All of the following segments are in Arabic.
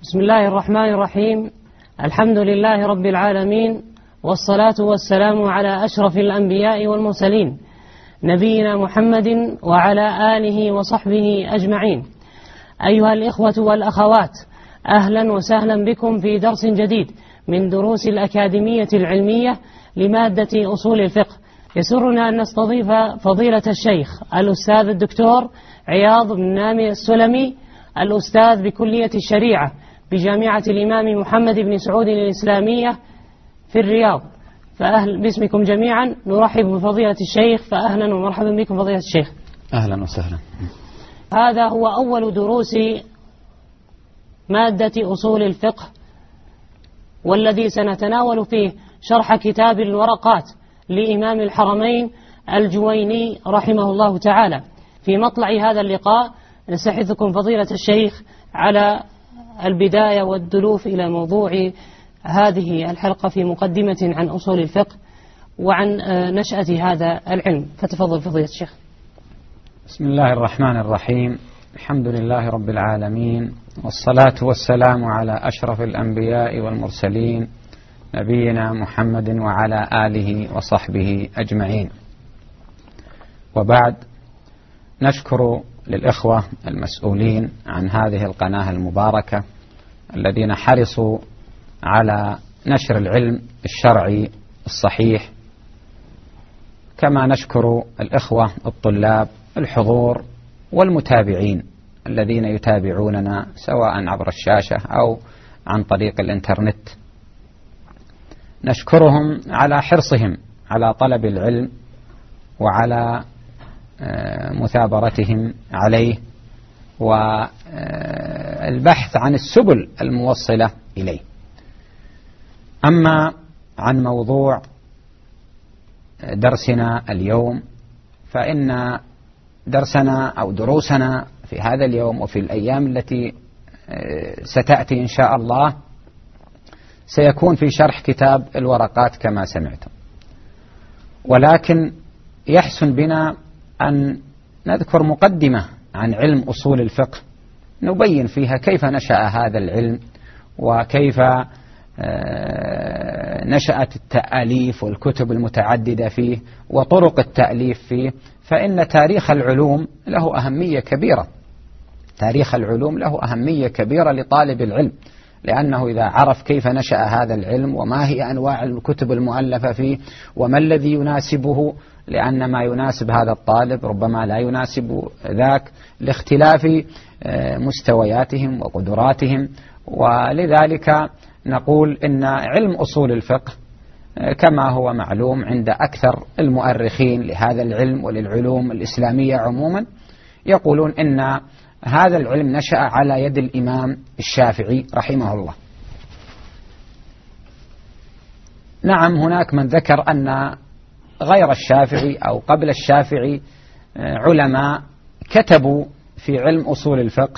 بسم الله الرحمن الرحيم. الحمد لله رب العالمين، والصلاة والسلام على أشرف الأنبياء والمرسلين نبينا محمد وعلى آله وصحبه أجمعين. أيها الإخوة والأخوات، أهلا وسهلا بكم في درس جديد من دروس الأكاديمية العلمية لمادة أصول الفقه. يسرنا أن نستضيف فضيلة الشيخ الأستاذ الدكتور عياض بن نامي السلمي، الأستاذ بكلية الشريعة بجامعة الإمام محمد بن سعود الإسلامية في الرياض. باسمكم جميعا نرحب بفضيلة الشيخ، فأهلا ومرحبا بكم فضيلة الشيخ. أهلا وسهلا. هذا هو أول دروس مادة أصول الفقه، والذي سنتناول فيه شرح كتاب الورقات لإمام الحرمين الجويني رحمه الله تعالى. في مطلع هذا اللقاء نستحثكم فضيلة الشيخ على البداية والدلوف إلى موضوع هذه الحلقة في مقدمة عن أصول الفقه وعن نشأة هذا العلم، فتفضل فضيلة الشيخ. بسم الله الرحمن الرحيم. الحمد لله رب العالمين، والصلاة والسلام على أشرف الأنبياء والمرسلين نبينا محمد وعلى آله وصحبه أجمعين. وبعد، نشكر للإخوة المسؤولين عن هذه القناة المباركة الذين حرصوا على نشر العلم الشرعي الصحيح، كما نشكر الإخوة الطلاب الحضور والمتابعين الذين يتابعوننا سواء عبر الشاشة أو عن طريق الإنترنت. نشكرهم على حرصهم على طلب العلم وعلى مثابرتهم عليه والبحث عن السبل الموصلة إليه. أما عن موضوع درسنا اليوم، فإن درسنا أو دروسنا في هذا اليوم وفي الأيام التي ستأتي إن شاء الله سيكون في شرح كتاب الورقات كما سمعتم، ولكن يحسن بنا أن نذكر مقدمة عن علم أصول الفقه نبين فيها كيف نشأ هذا العلم وكيف نشأت التأليف والكتب المتعددة فيه وطرق التأليف فيه. فإن تاريخ العلوم له أهمية كبيرة، تاريخ العلوم له أهمية كبيرة لطالب العلم، لأنه إذا عرف كيف نشأ هذا العلم وما هي أنواع الكتب المؤلفة فيه وما الذي يناسبه، لأن ما يناسب هذا الطالب ربما لا يناسب ذاك لاختلاف مستوياتهم وقدراتهم. ولذلك نقول إن علم أصول الفقه كما هو معلوم عند أكثر المؤرخين لهذا العلم وللعلوم الإسلامية عموما، يقولون إن هذا العلم نشأ على يد الإمام الشافعي رحمه الله. نعم، هناك من ذكر أن غير الشافعي أو قبل الشافعي علماء كتبوا في علم أصول الفقه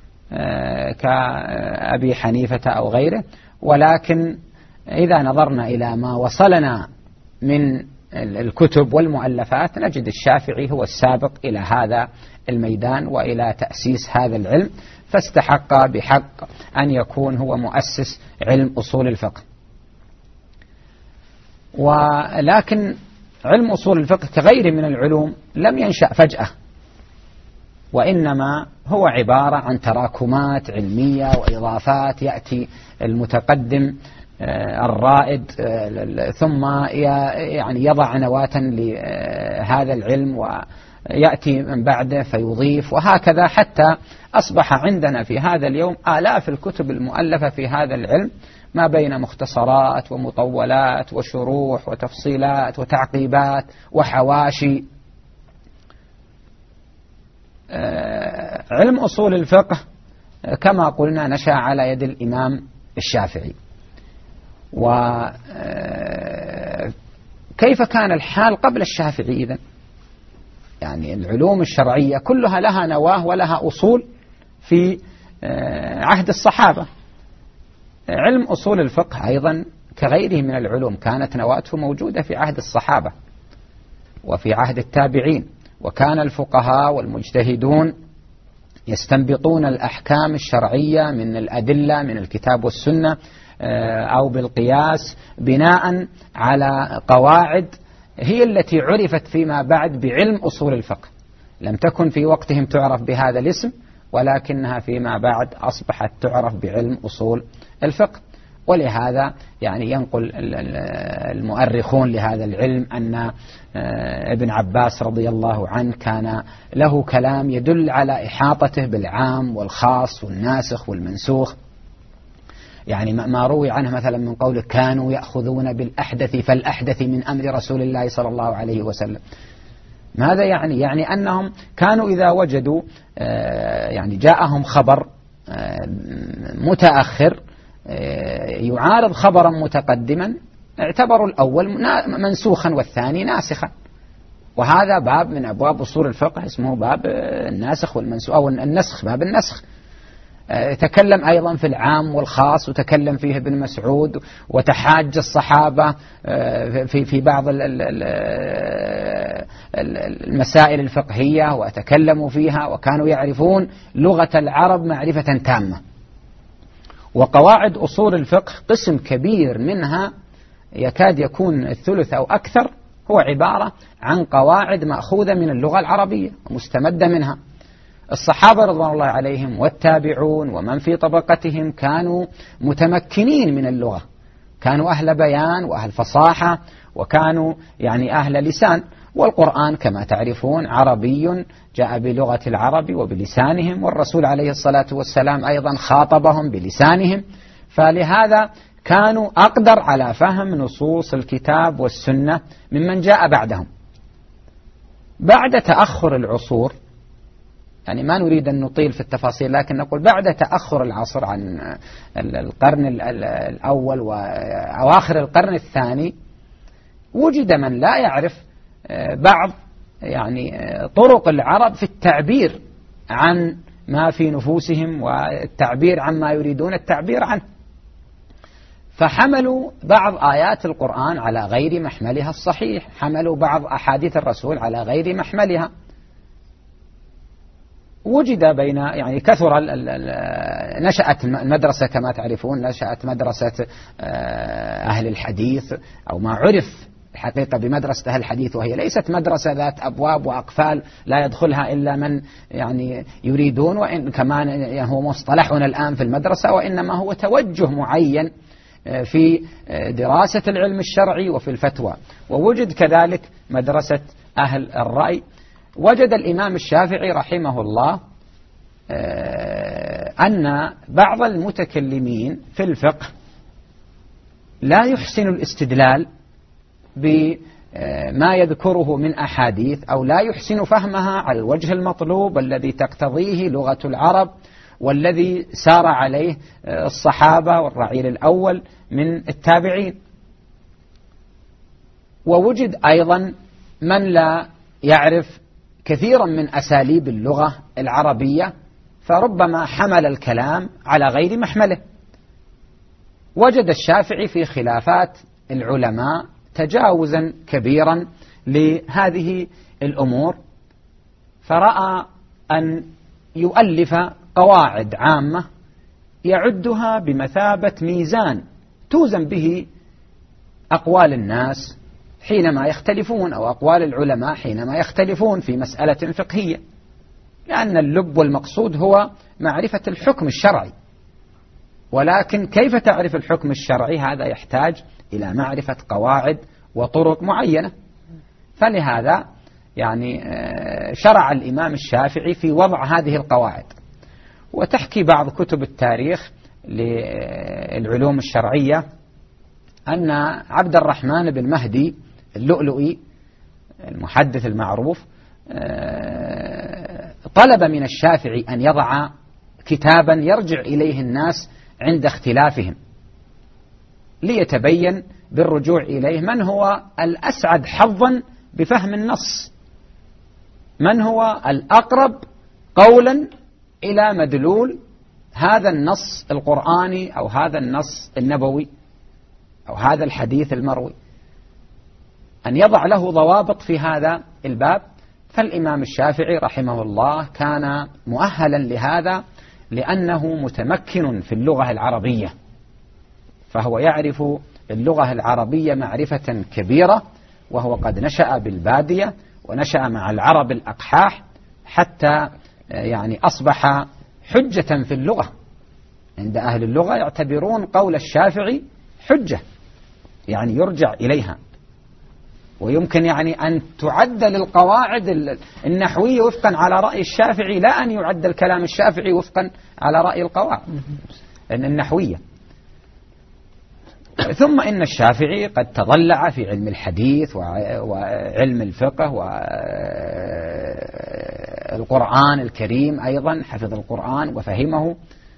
كأبي حنيفة أو غيره، ولكن إذا نظرنا إلى ما وصلنا من الكتب والمؤلفات نجد الشافعي هو السابق إلى هذا الميدان وإلى تأسيس هذا العلم، فاستحق بحق أن يكون هو مؤسس علم أصول الفقه. ولكن علم أصول الفقه كغيره من العلوم لم ينشأ فجأة، وإنما هو عبارة عن تراكمات علمية وإضافات. يأتي المتقدم الرائد ثم يعني يضع نواة لهذا العلم ويأتي من بعده فيضيف، وهكذا حتى أصبح عندنا في هذا اليوم آلاف الكتب المؤلفة في هذا العلم، ما بين مختصرات ومطولات وشروح وتفصيلات وتعقيبات وحواشي. علم أصول الفقه كما قلنا نشأ على يد الإمام الشافعي. وكيف كان الحال قبل الشافعي إذن؟ يعني العلوم الشرعية كلها لها نواة ولها أصول في عهد الصحابة. علم أصول الفقه أيضا كغيره من العلوم كانت نواته موجودة في عهد الصحابة وفي عهد التابعين، وكان الفقهاء والمجتهدون يستنبطون الأحكام الشرعية من الأدلة من الكتاب والسنة أو بالقياس بناء على قواعد هي التي عرفت فيما بعد بعلم أصول الفقه، لم تكن في وقتهم تعرف بهذا الاسم، ولكنها فيما بعد أصبحت تعرف بعلم أصول الفقه. ولهذا يعني ينقل المؤرخون لهذا العلم أن ابن عباس رضي الله عنه كان له كلام يدل على إحاطته بالعام والخاص والناسخ والمنسوخ. يعني ما روي عنه مثلا من قوله كانوا يأخذون بالأحدث فالأحدث من أمر رسول الله صلى الله عليه وسلم. ماذا يعني؟ يعني أنهم كانوا إذا وجدوا يعني جاءهم خبر متأخر يعارض خبرا متقدما اعتبروا الأول منسوخا والثاني ناسخا. وهذا باب من أبواب أصول الفقه اسمه باب الناسخ والمنسوخ أو النسخ، باب النسخ. تكلم أيضا في العام والخاص، وتكلم فيه ابن مسعود، وتحاج الصحابة في بعض المسائل الفقهية وتكلموا فيها، وكانوا يعرفون لغة العرب معرفة تامة. وقواعد أصول الفقه قسم كبير منها يكاد يكون الثلث أو أكثر هو عبارة عن قواعد مأخوذة من اللغة العربية ومستمدة منها. الصحابة رضوان الله عليهم والتابعون ومن في طبقتهم كانوا متمكنين من اللغة، كانوا أهل بيان وأهل فصاحة، وكانوا يعني أهل لسان. والقرآن كما تعرفون عربي جاء بلغة العرب وبلسانهم، والرسول عليه الصلاة والسلام أيضا خاطبهم بلسانهم، فلهذا كانوا أقدر على فهم نصوص الكتاب والسنة ممن جاء بعدهم. بعد تأخر العصور، يعني ما نريد أن نطيل في التفاصيل، لكن نقول بعد تأخر العصر عن القرن الأول وأواخر القرن الثاني، وجد من لا يعرف بعض يعني طرق العرب في التعبير عن ما في نفوسهم والتعبير عما يريدون التعبير عنه، فحملوا بعض آيات القرآن على غير محملها الصحيح، حملوا بعض أحاديث الرسول على غير محملها. وجد بين يعني كثر نشأت المدرسة كما تعرفون، نشأت مدرسة أهل الحديث أو ما عرف الحقيقة بمدرسة أهل الحديث، وهي ليست مدرسة ذات أبواب وأقفال لا يدخلها إلا من يعني يريدون، وإن كمان هو مصطلحنا الآن في المدرسة، وإنما هو توجه معين في دراسة العلم الشرعي وفي الفتوى. ووجد كذلك مدرسة أهل الرأي. وجد الإمام الشافعي رحمه الله أن بعض المتكلمين في الفقه لا يحسن الاستدلال بما يذكره من أحاديث، أو لا يحسن فهمها على الوجه المطلوب الذي تقتضيه لغة العرب والذي سار عليه الصحابة والرعيل الأول من التابعين. ووجد أيضا من لا يعرف كثيرا من أساليب اللغة العربية، فربما حمل الكلام على غير محمله. وجد الشافعي في خلافات العلماء تجاوزا كبيرا لهذه الأمور، فرأى أن يؤلف قواعد عامة يعدها بمثابة ميزان توزن به أقوال الناس حينما يختلفون، أو أقوال العلماء حينما يختلفون في مسألة فقهية، لأن اللب والمقصود هو معرفة الحكم الشرعي. ولكن كيف تعرف الحكم الشرعي؟ هذا يحتاج إلى معرفة قواعد وطرق معينة. فلهذا يعني شرع الإمام الشافعي في وضع هذه القواعد. وتحكي بعض كتب التاريخ للعلوم الشرعية أن عبد الرحمن بن مهدي اللؤلؤي المحدث المعروف طلب من الشافعي أن يضع كتابا يرجع إليه الناس عند اختلافهم، ليتبين بالرجوع إليه من هو الأسعد حظا بفهم النص، من هو الأقرب قولا إلى مدلول هذا النص القرآني أو هذا النص النبوي أو هذا الحديث المروي، أن يضع له ضوابط في هذا الباب فالإمام الشافعي رحمه الله كان مؤهلا لهذا لأنه متمكن في اللغة العربية، فهو يعرف اللغة العربية معرفة كبيرة، وهو قد نشأ بالبادية ونشأ مع العرب الأقحاح، حتى يعني أصبح حجة في اللغة عند أهل اللغة، يعتبرون قول الشافعي حجة، يعني يرجع إليها، ويمكن يعني أن تعدل القواعد النحوية وفقا على رأي الشافعي، لا أن يعدل كلام الشافعي وفقا على رأي القواعد النحوية. ثم إن الشافعي قد تضلع في علم الحديث وعلم الفقه والقرآن الكريم أيضا، حفظ القرآن وفهمه،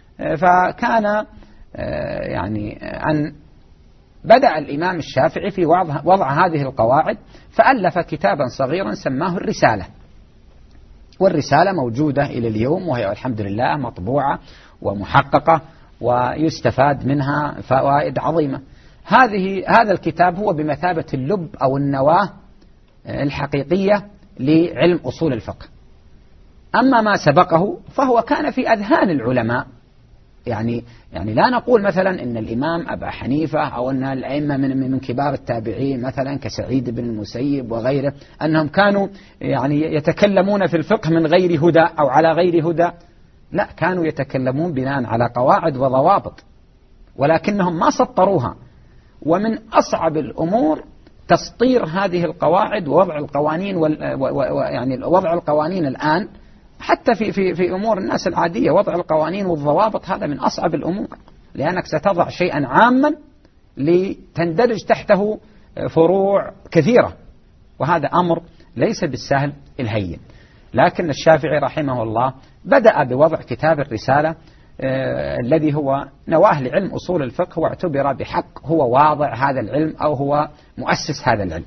فكان يعني أن بدأ الإمام الشافعي في وضع هذه القواعد، فألف كتابا صغيرا سماه الرسالة، والرسالة موجودة إلى اليوم، وهي الحمد لله مطبوعة ومحققة ويستفاد منها فوائد عظيمة. هذا الكتاب هو بمثابة اللب أو النواة الحقيقية لعلم أصول الفقه. أما ما سبقه فهو كان في أذهان العلماء، يعني لا نقول مثلا إن الإمام أبا حنيفة أو أن الأئمة من كبار التابعين مثلا كسعيد بن المسيب وغيره أنهم كانوا يعني يتكلمون في الفقه من غير هدى أو على غير هدى، لا، كانوا يتكلمون بناء على قواعد وضوابط، ولكنهم ما سطروها. ومن أصعب الأمور تسطير هذه القواعد ووضع القوانين يعني وضع القوانين الآن حتى في أمور الناس العادية، وضع القوانين والضوابط هذا من أصعب الأمور، لأنك ستضع شيئا عاما لتندرج تحته فروع كثيرة، وهذا أمر ليس بالسهل الهين. لكن الشافعي رحمه الله بدأ بوضع كتاب الرسالة الذي هو نواه لعلم أصول الفقه، واعتبر بحق هو واضع هذا العلم أو هو مؤسس هذا العلم.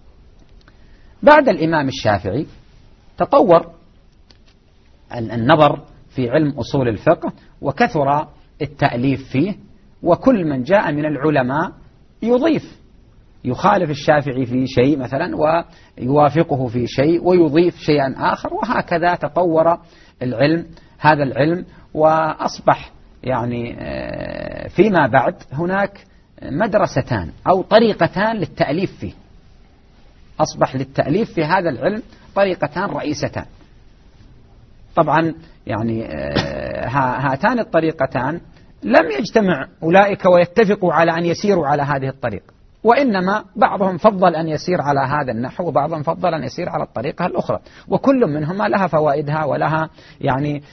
بعد الإمام الشافعي تطور النظر في علم أصول الفقه، وكثر التأليف فيه، وكل من جاء من العلماء يضيف، يخالف الشافعي في شيء مثلا ويوافقه في شيء ويضيف شيئا آخر، وهكذا تطور هذا العلم، وأصبح يعني فيما بعد هناك مدرستان أو طريقتان للتأليف فيه. أصبح للتأليف في هذا العلم طريقتان رئيستان. طبعا يعني هاتان الطريقتان لم يجتمع أولئك ويتفقوا على أن يسيروا على هذه الطريقة، وإنما بعضهم فضل أن يسير على هذا النحو، وبعضهم فضل أن يسير على الطريقة الأخرى، وكل منهما لها فوائدها ولها يعني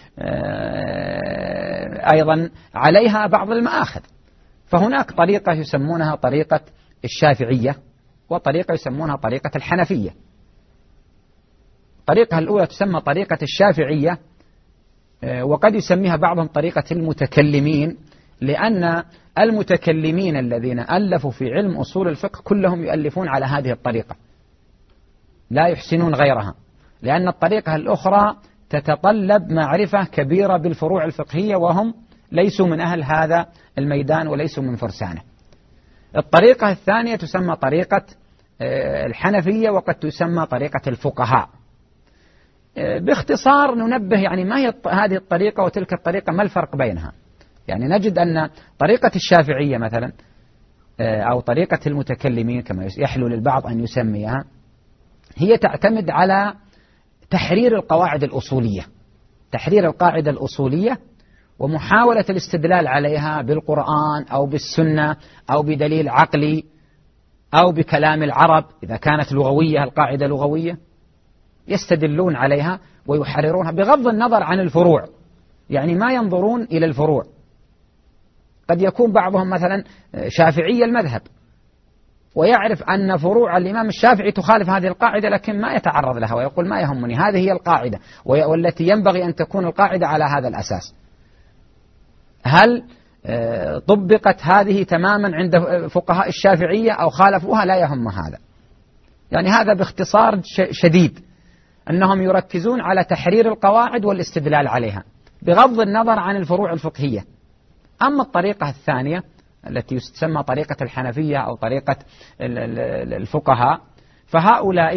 أيضا عليها بعض المآخذ. فهناك طريقة يسمونها طريقة الشافعية، وطريقة يسمونها طريقة الحنفية. الطريقة الأولى تسمى طريقة الشافعية، وقد يسميها بعضهم طريقة المتكلمين، لأن المتكلمين الذين ألفوا في علم أصول الفقه كلهم يؤلفون على هذه الطريقة، لا يحسنون غيرها، لأن الطريقة الأخرى تتطلب معرفة كبيرة بالفروع الفقهية، وهم ليسوا من أهل هذا الميدان وليسوا من فرسانه. الطريقة الثانية تسمى طريقة الحنفية، وقد تسمى طريقة الفقهاء. باختصار ننبه يعني ما هي هذه الطريقة وتلك الطريقة، ما الفرق بينها. يعني نجد أن طريقة الشافعية مثلا أو طريقة المتكلمين كما يحلو للبعض أن يسميها، هي تعتمد على تحرير القواعد الأصولية، تحرير القاعدة الأصولية ومحاولة الاستدلال عليها بالقرآن أو بالسنة أو بدليل عقلي أو بكلام العرب إذا كانت لغوية، القاعدة لغوية، يستدلون عليها ويحررونها بغض النظر عن الفروع، يعني ما ينظرون إلى الفروع. قد يكون بعضهم مثلا شافعي المذهب ويعرف أن فروع الإمام الشافعي تخالف هذه القاعدة، لكن ما يتعرض لها ويقول ما يهمني، هذه هي القاعدة والتي ينبغي أن تكون القاعدة على هذا الأساس. هل طبقت هذه تماما عند فقهاء الشافعية أو خالفوها؟ لا يهم هذا. يعني هذا باختصار شديد أنهم يركزون على تحرير القواعد والاستدلال عليها بغض النظر عن الفروع الفقهية. أما الطريقة الثانية التي تسمى طريقة الحنفية أو طريقة الفقهاء، فهؤلاء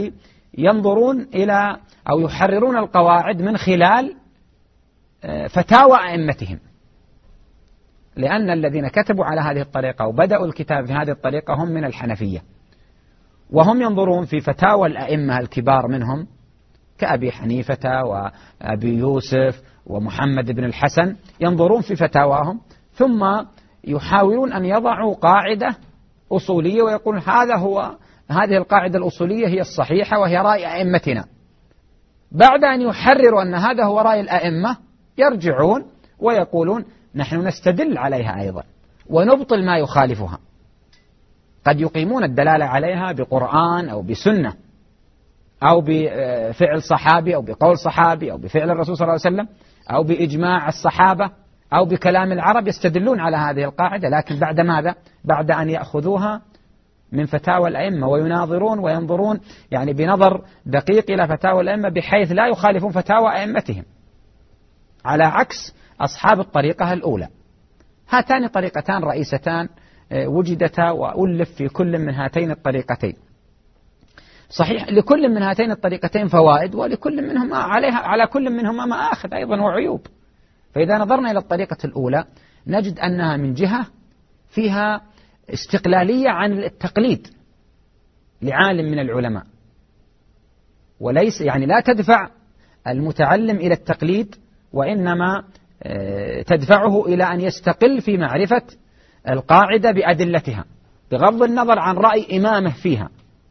ينظرون إلى أو يحررون القواعد من خلال فتاوى أئمتهم، لأن الذين كتبوا على هذه الطريقة وبدأوا الكتاب في هذه الطريقة هم من الحنفية، وهم ينظرون في فتاوى الأئمة الكبار منهم كأبي حنيفة وأبي يوسف ومحمد بن الحسن، ينظرون في فتاواهم ثم يحاولون أن يضعوا قاعدة أصولية ويقولون هذه القاعدة الأصولية هي الصحيحة وهي رأي أئمتنا. بعد أن يحرروا أن هذا هو رأي الأئمة يرجعون ويقولون نحن نستدل عليها أيضا ونبطل ما يخالفها. قد يقيمون الدلالة عليها بقرآن أو بسنة أو بفعل صحابي أو بقول صحابي أو بفعل الرسول صلى الله عليه وسلم أو بإجماع الصحابة أو بكلام العرب، يستدلون على هذه القاعدة، لكن بعد ماذا؟ بعد أن يأخذوها من فتاوى الأئمة ويناظرون وينظرون يعني بنظر دقيق إلى فتاوى الأئمة بحيث لا يخالفون فتاوى أئمتهم، على عكس أصحاب الطريقة الأولى. هاتان طريقتان رئيستان وجدتا وألف في كل من هاتين الطريقتين. صحيح لكل من هاتين الطريقتين فوائد، ولكل منهما على كل منهما مآخذ أيضا وعيوب. فإذا نظرنا إلى الطريقة الأولى نجد أنها من جهة فيها استقلالية عن التقليد لعالم من العلماء، وليس يعني لا تدفع المتعلم إلى التقليد، وإنما تدفعه إلى أن يستقل في معرفة القاعدة بأدلتها بغض النظر عن رأي إمامه فيها.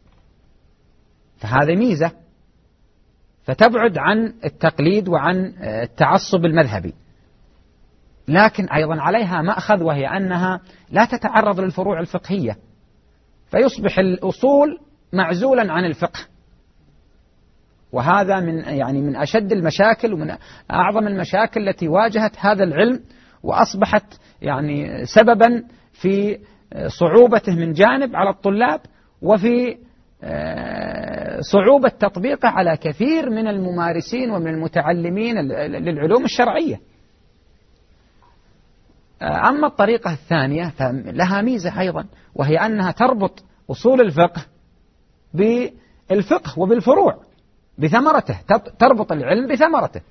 فهذا ميزة، فتبعد عن التقليد وعن التعصب المذهبي. لكن أيضا عليها مأخذ، وهي أنها لا تتعرض للفروع الفقهية، فيصبح الأصول معزولا عن الفقه، وهذا من أشد المشاكل ومن أعظم المشاكل التي واجهت هذا العلم، وأصبحت يعني سببا في صعوبته من جانب على الطلاب، وفي صعوبة تطبيقه على كثير من الممارسين ومن المتعلمين للعلوم الشرعية. أما الطريقة الثانية فلها ميزة أيضا، وهي أنها تربط أصول الفقه بالفقه وبالفروع بثمرته، تربط العلم بثمرته،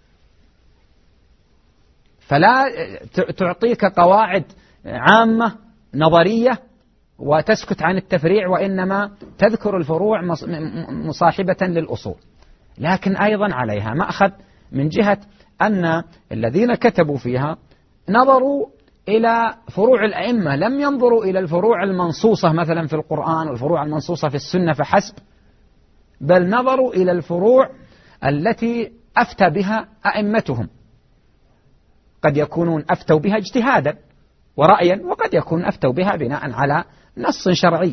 فلا تعطيك قواعد عامة نظرية وتسكت عن التفريع، وإنما تذكر الفروع مصاحبة للأصول. لكن أيضا عليها مأخذ من جهة أن الذين كتبوا فيها نظروا إلى فروع الأئمة، لم ينظروا إلى الفروع المنصوصة مثلا في القرآن والفروع المنصوصة في السنة فحسب، بل نظروا إلى الفروع التي أفتى بها أئمتهم. قد يكونون أفتوا بها اجتهادا ورأيا، وقد يكون أفتوا بها بناء على نص شرعي،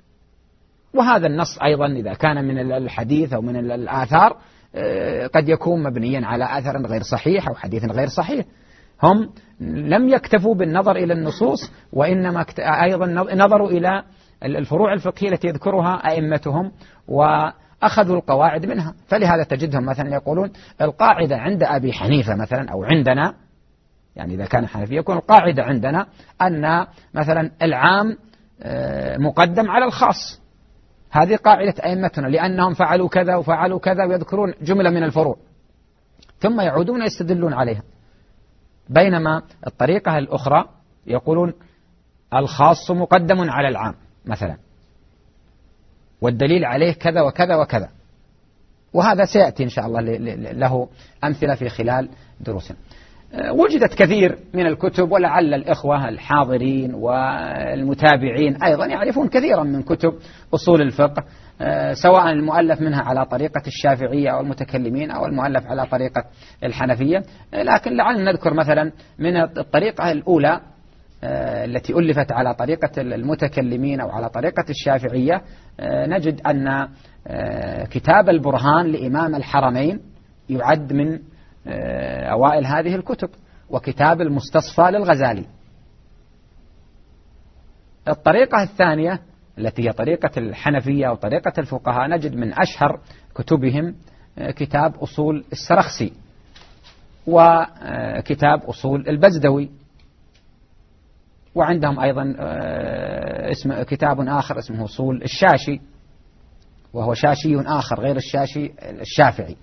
وهذا النص أيضا إذا كان من الحديث أو من الآثار قد يكون مبنيا على أثر غير صحيح أو حديث غير صحيح. هم لم يكتفوا بالنظر إلى النصوص، وإنما أيضا نظروا إلى الفروع الفقهية التي يذكرها أئمتهم وأخذوا القواعد منها. فلهذا تجدهم مثلا يقولون القاعدة عند أبي حنيفة مثلا أو عندنا، يعني إذا كان حنفي يكون القاعدة عندنا أن مثلا العام مقدم على الخاص، هذه قاعدة أئمتنا لأنهم فعلوا كذا وفعلوا كذا، ويذكرون جملة من الفروع ثم يعودون يستدلون عليها. بينما الطريقة الأخرى يقولون الخاص مقدم على العام مثلا، والدليل عليه كذا وكذا وكذا، وهذا سيأتي إن شاء الله له أمثلة في خلال دروسنا. وجدت كثير من الكتب، ولعل الإخوة الحاضرين والمتابعين أيضا يعرفون كثيرا من كتب أصول الفقه، سواء المؤلف منها على طريقة الشافعية أو المتكلمين أو المؤلف على طريقة الحنفية. لكن لعل نذكر مثلا من الطريقة الأولى التي ألفت على طريقة المتكلمين أو على طريقة الشافعية، نجد أن كتاب البرهان لإمام الحرمين يعد من أوائل هذه الكتب، وكتاب المستصفى للغزالي. الطريقة الثانية التي هي طريقة الحنفية أو طريقة الفقهاء، نجد من أشهر كتبهم كتاب أصول السرخسي وكتاب أصول البزدوي، وعندهم أيضا كتاب آخر اسمه أصول الشاشي، وهو شاشي آخر غير الشاشي الشافعي.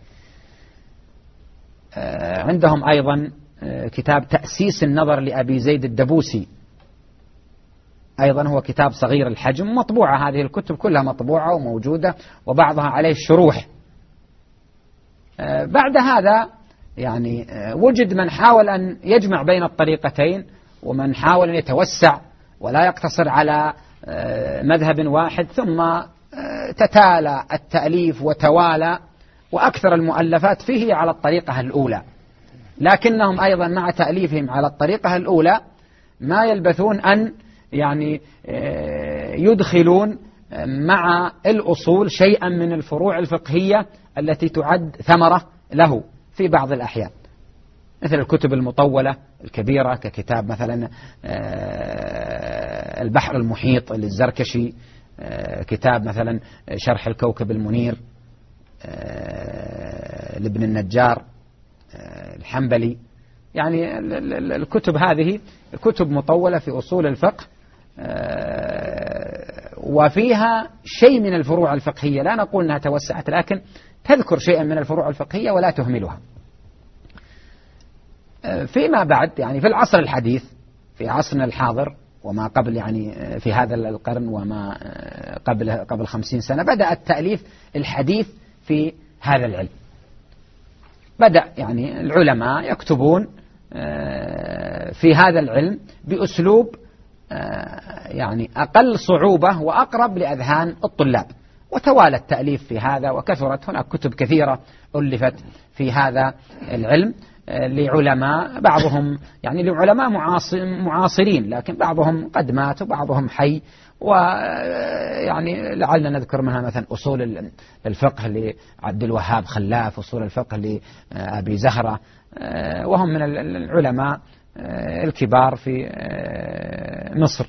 عندهم أيضا كتاب تأسيس النظر لأبي زيد الدبوسي، أيضا هو كتاب صغير الحجم، مطبوعة هذه الكتب كلها مطبوعة وموجودة، وبعضها عليه شروح. بعد هذا يعني وجد من حاول أن يجمع بين الطريقتين، ومن حاول أن يتوسع ولا يقتصر على مذهب واحد، ثم تتالى التأليف وتوالى، وأكثر المؤلفات فيه على الطريقة الأولى. لكنهم أيضا مع تأليفهم على الطريقة الأولى ما يلبثون أن يعني يدخلون مع الأصول شيئا من الفروع الفقهية التي تعد ثمرة له في بعض الأحيان، مثل الكتب المطولة الكبيرة ككتاب مثلا البحر المحيط للزركشي، كتاب مثلا شرح الكوكب المنير لابن النجار الحنبلي. يعني الكتب هذه كتب مطولة في أصول الفقه، وفيها شيء من الفروع الفقهية، لا نقول أنها توسعت، لكن تذكر شيئا من الفروع الفقهية ولا تهملها. فيما بعد يعني في العصر الحديث، في عصرنا الحاضر وما قبل، يعني في هذا القرن وما قبل 50 سنة، بدأ التأليف الحديث في هذا العلم. بدأ يعني العلماء يكتبون في هذا العلم بأسلوب يعني أقل صعوبة وأقرب لأذهان الطلاب، وتوالى التأليف في هذا، وكثرت هناك كتب كثيرة ألفت في هذا العلم لعلماء، بعضهم يعني لعلماء معاصرين، لكن بعضهم قد مات وبعضهم حي. ويعني لعلنا نذكر منها مثلا أصول الفقه لعبد الوهاب خلاف، أصول الفقه لأبي زهرة، وهم من العلماء الكبار في مصر.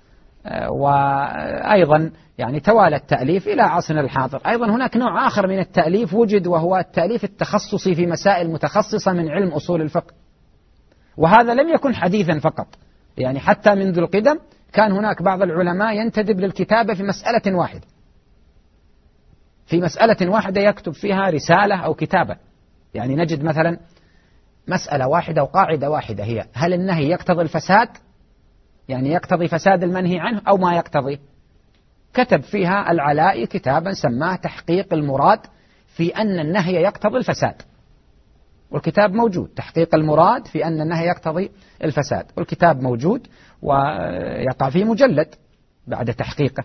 وأيضا يعني توالى التأليف إلى عصرنا الحاضر. أيضا هناك نوع آخر من التأليف وجد، وهو التأليف التخصصي في مسائل متخصصة من علم أصول الفقه، وهذا لم يكن حديثا فقط، يعني حتى منذ القدم كان هناك بعض العلماء ينتدب للكتابة في مسألة واحدة، في مسألة واحدة يكتب فيها رسالة أو كتابة. يعني نجد مثلا مسألة واحدة وقاعدة واحدة، هي هل النهي يقتضي الفساد، يعني يقتضي فساد المنهي عنه أو ما يقتضي. كتب فيها العلائي كتابا سماه تحقيق المراد في أن النهي يقتضي الفساد، والكتاب موجود، تحقيق المراد في أن النهي يقتضي الفساد، والكتاب موجود ويقع فيه مجلد بعد تحقيقه.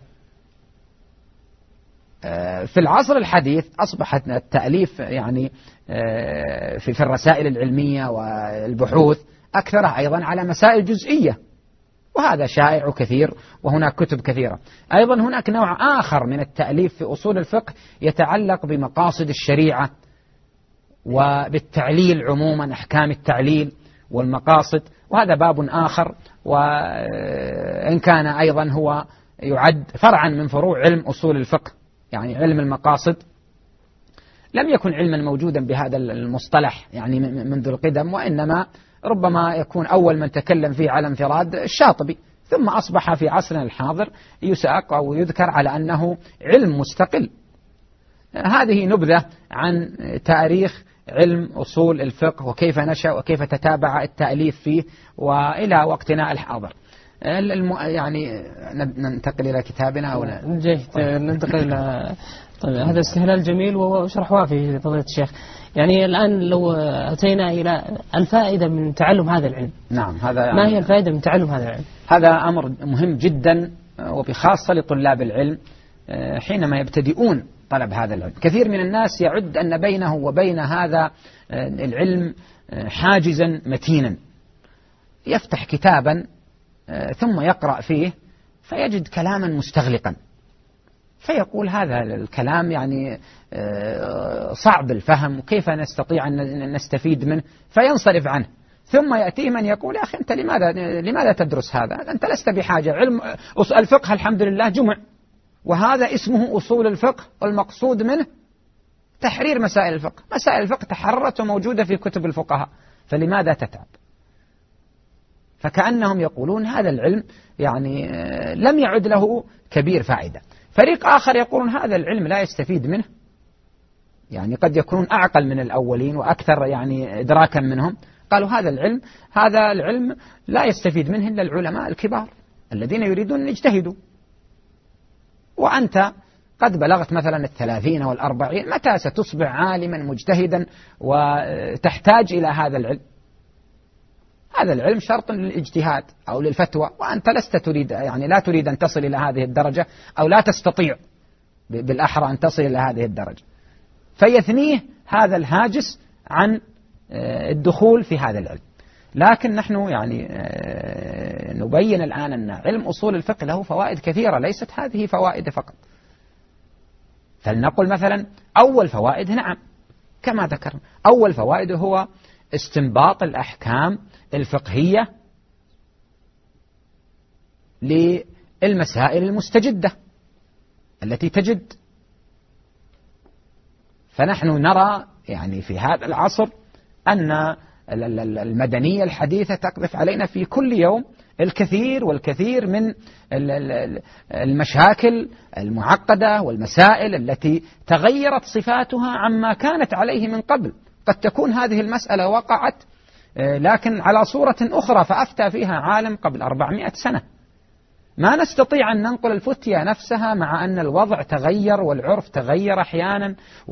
في العصر الحديث أصبحت التأليف يعني في الرسائل العلمية والبحوث أكثرها أيضا على مسائل جزئية، وهذا شائع كثير، وهناك كتب كثيرة. أيضا هناك نوع آخر من التأليف في أصول الفقه يتعلق بمقاصد الشريعة وبالتعليل عموما، أحكام التعليل والمقاصد، وهذا باب آخر، وإن كان أيضا هو يعد فرعا من فروع علم أصول الفقه. يعني علم المقاصد لم يكن علما موجودا بهذا المصطلح يعني منذ القدم، وإنما ربما يكون أول من تكلم فيه على انفراد الشاطبي، ثم أصبح في عصرنا الحاضر يساق أو يذكر على أنه علم مستقل. هذه نبذة عن تاريخ علم أصول الفقه وكيف نشأ وكيف تتابع التأليف فيه وإلى وقتنا الحاضر. يعني ننتقل إلى كتابنا أو ننتقل إلى طيب. هذا استهلال جميل وشرح وافي فضيلة الشيخ. يعني الآن لو أتينا إلى الفائدة من تعلم هذا العلم. نعم، هذا يعني ما هي الفائدة من تعلم هذا العلم؟ هذا أمر مهم جدا، وبخاصة لطلاب العلم حينما يبتدئون طلب هذا العلم. كثير من الناس يعد أن بينه وبين هذا العلم حاجزا متينا، يفتح كتابا ثم يقرأ فيه فيجد كلاما مستغلقا، فيقول هذا الكلام يعني صعب الفهم، وكيف نستطيع أن نستفيد منه، فينصرف عنه. ثم يأتي من يقول يا أخي أنت لماذا تدرس هذا؟ أنت لست بحاجة. علم الفقه الحمد لله جمع، وهذا اسمه أصول الفقه، والمقصود منه تحرير مسائل الفقه. مسائل الفقه تحررت وموجودة في كتب الفقهاء، فلماذا تتعب؟ فكأنهم يقولون هذا العلم يعني لم يعد له كبير فائدة. فريق آخر يقولون هذا العلم لا يستفيد منه، يعني قد يكونون أعقل من الأولين وأكثر يعني إدراكا منهم، قالوا هذا العلم لا يستفيد منه إلا العلماء الكبار الذين يريدون أن يجتهدوا، وأنت قد بلغت مثلا 30 و40، متى ستصبح عالما مجتهدا وتحتاج إلى هذا العلم؟ هذا العلم شرط للاجتهاد أو للفتوى، وأنت لست تريد يعني لا تريد أن تصل إلى هذه الدرجة، أو لا تستطيع بالأحرى أن تصل إلى هذه الدرجة، فيثنيه هذا الهاجس عن الدخول في هذا العلم. لكن نحن يعني نبين الآن أن علم أصول الفقه له فوائد كثيرة، ليست هذه فوائد فقط. فلنقل مثلا أول فوائد، نعم كما ذكرنا، أول فوائد هو استنباط الأحكام الفقهية للمسائل المستجدة التي تجد. فنحن نرى يعني في هذا العصر أن المدنية الحديثة تقذف علينا في كل يوم الكثير والكثير من المشاكل المعقدة والمسائل التي تغيرت صفاتها عما كانت عليه من قبل. قد تكون هذه المسألة وقعت لكن على صورة أخرى فأفتى فيها عالم قبل 400 سنة، ما نستطيع أن ننقل الفتية نفسها مع أن الوضع تغير والعرف تغير أحيانا،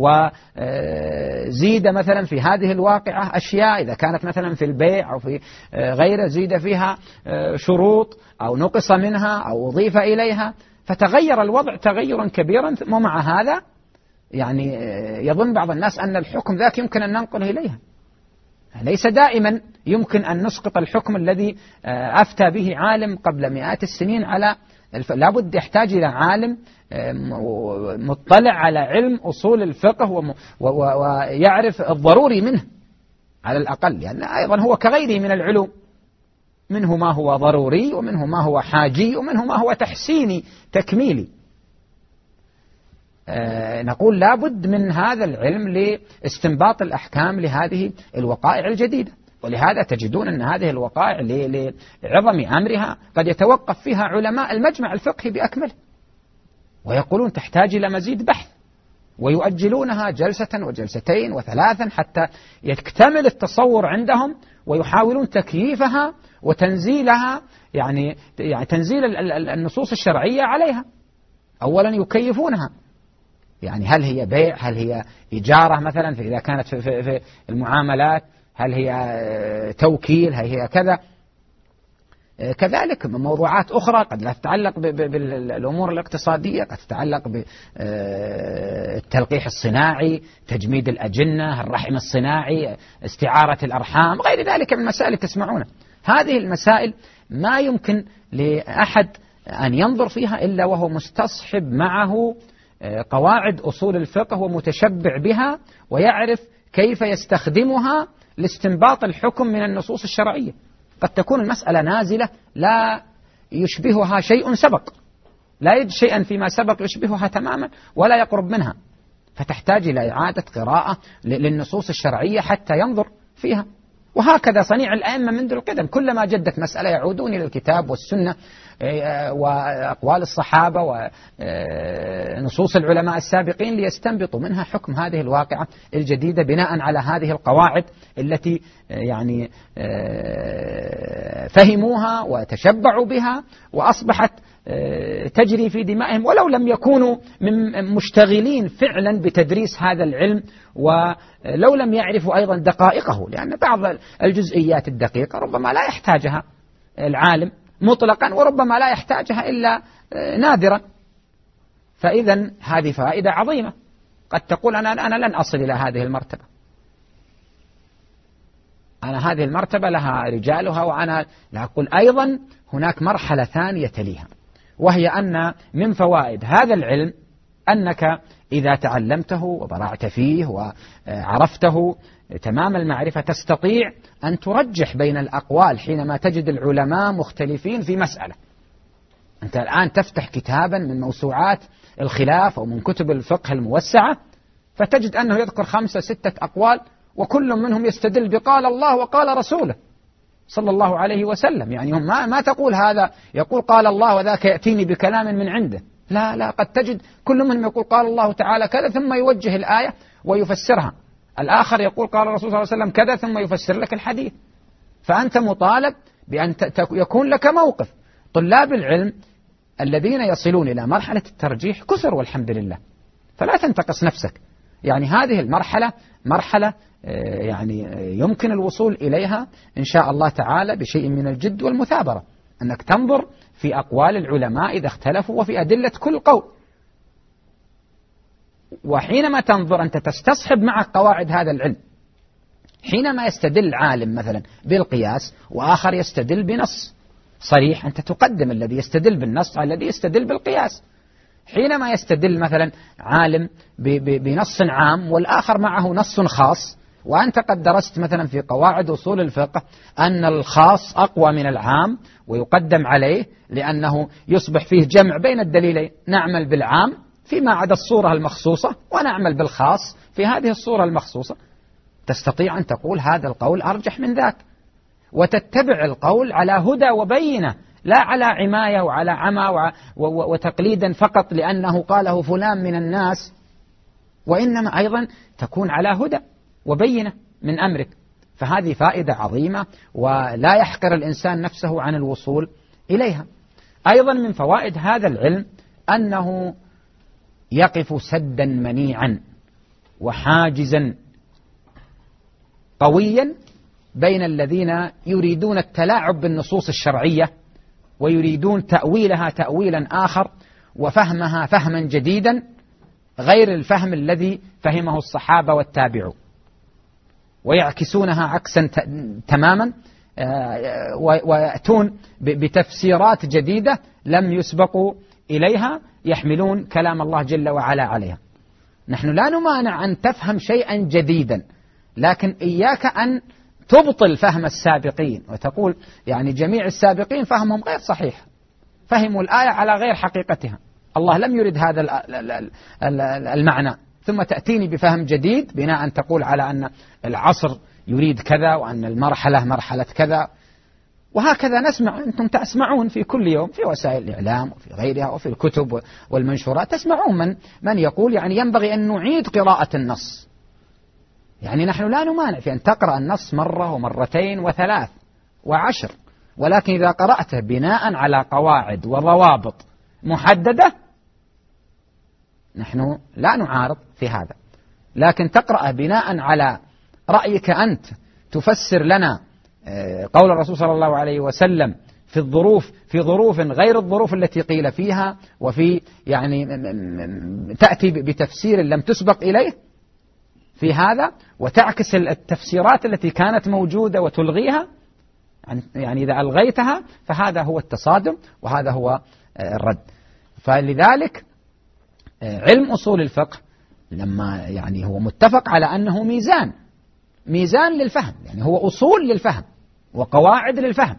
وزيد مثلا في هذه الواقعة أشياء إذا كانت مثلا في البيع أو في غيره زيد فيها شروط أو نقص منها أو أضيف إليها، فتغير الوضع تغيرا كبيرا. ومع هذا يعني يظن بعض الناس أن الحكم ذاك يمكن أن ننقله إليها. ليس دائما يمكن أن نسقط الحكم الذي أفتى به عالم قبل مئات السنين على لابد يحتاج إلى عالم مطلع على علم أصول الفقه ويعرف الضروري منه على الأقل، لأن يعني أيضا هو كغيره من العلوم، منه ما هو ضروري ومنه ما هو حاجي ومنه ما هو تحسيني تكميلي. نقول لابد من هذا العلم لاستنباط الأحكام لهذه الوقائع الجديدة، ولهذا تجدون أن هذه الوقائع لعظم أمرها قد يتوقف فيها علماء المجمع الفقهي بأكمله، ويقولون تحتاج إلى مزيد بحث، ويؤجلونها جلسة وجلستين وثلاثا حتى يكتمل التصور عندهم، ويحاولون تكييفها وتنزيلها يعني تنزيل النصوص الشرعية عليها. أولا يكيفونها، يعني هل هي بيع، هل هي إجارة مثلا إذا كانت في المعاملات، هل هي توكيل، هل هي كذا. كذلك موضوعات أخرى قد لا تتعلق بالأمور الاقتصادية، قد تتعلق بالتلقيح الصناعي، تجميد الأجنة، الرحم الصناعي، استعارة الأرحام، غير ذلك من المسائل تسمعونها. هذه المسائل ما يمكن لأحد أن ينظر فيها إلا وهو مستصحب معه قواعد أصول الفقه ومتشبع بها، ويعرف كيف يستخدمها لاستنباط الحكم من النصوص الشرعية. قد تكون المسألة نازلة لا يشبهها شيء سبق، لا يجد شيئا فيما سبق يشبهها تماما ولا يقرب منها، فتحتاج إلى إعادة قراءة للنصوص الشرعية حتى ينظر فيها. وهكذا صنيع الأئمة منذ القدم، كلما جدت مسألة يعودون إلى الكتاب والسنة وأقوال الصحابة ونصوص العلماء السابقين ليستنبطوا منها حكم هذه الواقعة الجديدة بناء على هذه القواعد التي يعني فهموها وتشبعوا بها وأصبحت تجري في دمائهم، ولو لم يكونوا مشتغلين فعلا بتدريس هذا العلم، ولو لم يعرفوا أيضا دقائقه، لأن بعض الجزئيات الدقيقة ربما لا يحتاجها العالم مطلقا، وربما لا يحتاجها إلا نادرا. فإذا هذه فائدة عظيمة. قد تقول أنا لن أصل إلى هذه المرتبة، أنا هذه المرتبة لها رجالها وأنا لا. أقول أيضا هناك مرحلة ثانية تليها، وهي أن من فوائد هذا العلم أنك إذا تعلمته وبرعت فيه وعرفته تمام المعرفة تستطيع أن ترجح بين الأقوال حينما تجد العلماء مختلفين في مسألة. أنت الآن تفتح كتابا من موسوعات الخلاف أو من كتب الفقه الموسعة، فتجد أنه يذكر 5 6 أقوال، وكل منهم يستدل بقال الله وقال رسوله، صلى الله عليه وسلم. يعني هم ما تقول هذا يقول قال الله وذاك يأتيني بكلام من عنده، لا، قد تجد كل منهم يقول قال الله تعالى كذا ثم يوجه الآية ويفسرها، الآخر يقول قال الرسول صلى الله عليه وسلم كذا ثم يفسر لك الحديث. فأنت مطالب بأن يكون لك موقف. طلاب العلم الذين يصلون إلى مرحلة الترجيح كثر والحمد لله، فلا تنتقص نفسك. يعني هذه المرحلة مرحلة يعني يمكن الوصول إليها إن شاء الله تعالى بشيء من الجد والمثابرة، أنك تنظر في أقوال العلماء إذا اختلفوا وفي أدلة كل قول، وحينما تنظر أنت تستصحب معك قواعد هذا العلم. حينما يستدل عالم مثلا بالقياس وآخر يستدل بنص صريح، أنت تقدم الذي يستدل بالنص على الذي يستدل بالقياس. حينما يستدل مثلا عالم بنص عام والآخر معه نص خاص، وأنت قد درست مثلا في قواعد أصول الفقه أن الخاص أقوى من العام ويقدم عليه لأنه يصبح فيه جمع بين الدليلين، نعمل بالعام فيما عدا الصورة المخصوصة ونعمل بالخاص في هذه الصورة المخصوصة، تستطيع أن تقول هذا القول أرجح من ذاك، وتتبع القول على هدى وبينة، لا على عماية وعلى عمى وتقليدا فقط لأنه قاله فلان من الناس، وإنما أيضا تكون على هدى وبينة من أمرك. فهذه فائدة عظيمة ولا يحقر الإنسان نفسه عن الوصول إليها. أيضا من فوائد هذا العلم أنه يقف سدا منيعا وحاجزا قويا بين الذين يريدون التلاعب بالنصوص الشرعية ويريدون تأويلها تأويلا آخر وفهمها فهما جديدا غير الفهم الذي فهمه الصحابة والتابعون، ويعكسونها عكسا تماما ويأتون بتفسيرات جديدة لم يسبقوا إليها، يحملون كلام الله جل وعلا عليها. نحن لا نمانع أن تفهم شيئا جديدا، لكن إياك أن تبطل فهم السابقين وتقول يعني جميع السابقين فهمهم غير صحيح، فهموا الآية على غير حقيقتها، الله لم يرد هذا المعنى، ثم تأتيني بفهم جديد بناء أن تقول على أن العصر يريد كذا وأن المرحلة مرحلة كذا. وهكذا نسمع، أنتم تسمعون في كل يوم في وسائل الإعلام وفي غيرها وفي الكتب والمنشورات، تسمعون من يقول يعني ينبغي أن نعيد قراءة النص. يعني نحن لا نمانع في أن تقرأ النص مرة ومرتين وثلاث وعشر، ولكن إذا قرأته بناء على قواعد وضوابط محددة نحن لا نعارض في هذا، لكن تقرأ بناء على رأيك أنت تفسر لنا قول الرسول صلى الله عليه وسلم في ظروف غير الظروف التي قيل فيها، وفي يعني تأتي بتفسير لم تسبق إليه في هذا، وتعكس التفسيرات التي كانت موجودة وتلغيها، يعني إذا ألغيتها فهذا هو التصادم وهذا هو الرد. فلذلك علم أصول الفقه لما يعني هو متفق على أنه ميزان للفهم، يعني هو أصول للفهم وقواعد للفهم،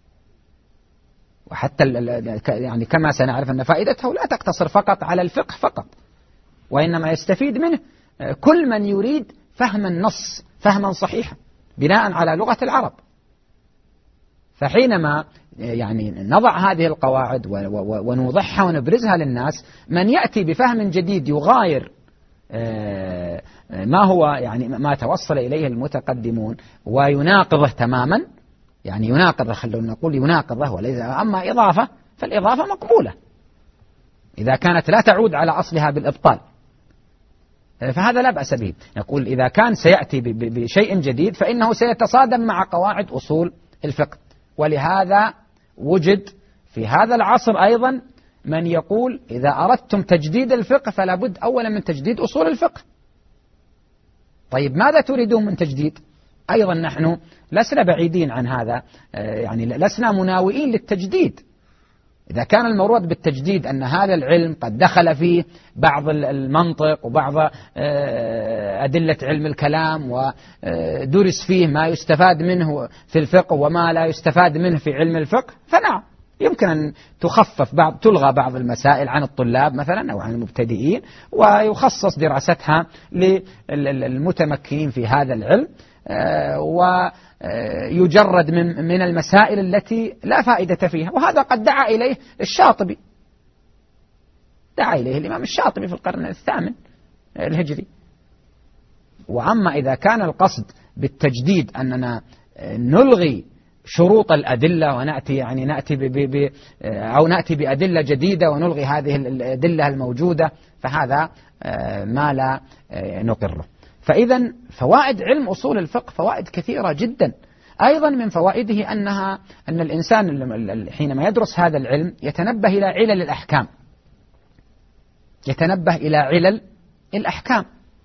وحتى يعني كما سنعرف أن فائدته لا تقتصر فقط على الفقه فقط، وإنما يستفيد منه كل من يريد فهم النص فهما صحيحا بناء على لغة العرب. فحينما يعني نضع هذه القواعد ونوضحها ونبرزها للناس، من يأتي بفهم جديد يغاير ما هو يعني ما توصل إليه المتقدمون ويناقضه تماما، يعني يناقضه، خلونا نقول يناقضه، وليس أما إضافة فالإضافة مقبولة إذا كانت لا تعود على أصلها بالإبطال، فهذا لا بأس به. نقول إذا كان سيأتي بشيء جديد فإنه سيتصادم مع قواعد أصول الفقه. ولهذا وجد في هذا العصر أيضا من يقول إذا أردتم تجديد الفقه فلا بد أولا من تجديد أصول الفقه. طيب ماذا تريدون من تجديد؟ أيضا نحن لسنا بعيدين عن هذا، يعني لسنا مناوئين للتجديد. إذا كان المراد بالتجديد أن هذا العلم قد دخل فيه بعض المنطق وبعض أدلة علم الكلام ودرس فيه ما يستفاد منه في الفقه وما لا يستفاد منه في علم الفقه، فنعم يمكن أن تلغى بعض المسائل عن الطلاب مثلا أو عن المبتدئين ويخصص دراستها للمتمكنين في هذا العلم، يجرد من المسائل التي لا فائدة فيها. وهذا قد دعا إليه الشاطبي، دعا إليه الإمام الشاطبي في القرن الثامن الهجري. وأما إذا كان القصد بالتجديد أننا نلغي شروط الأدلة ونأتي يعني نأتي بأدلة جديدة ونلغي هذه الأدلة الموجودة، فهذا ما لا نقره. فإذا فوائد علم أصول الفقه فوائد كثيرة جدا. أيضا من فوائده أن الإنسان حينما يدرس هذا العلم يتنبه إلى علل الأحكام، يتنبه إلى علل الأحكام.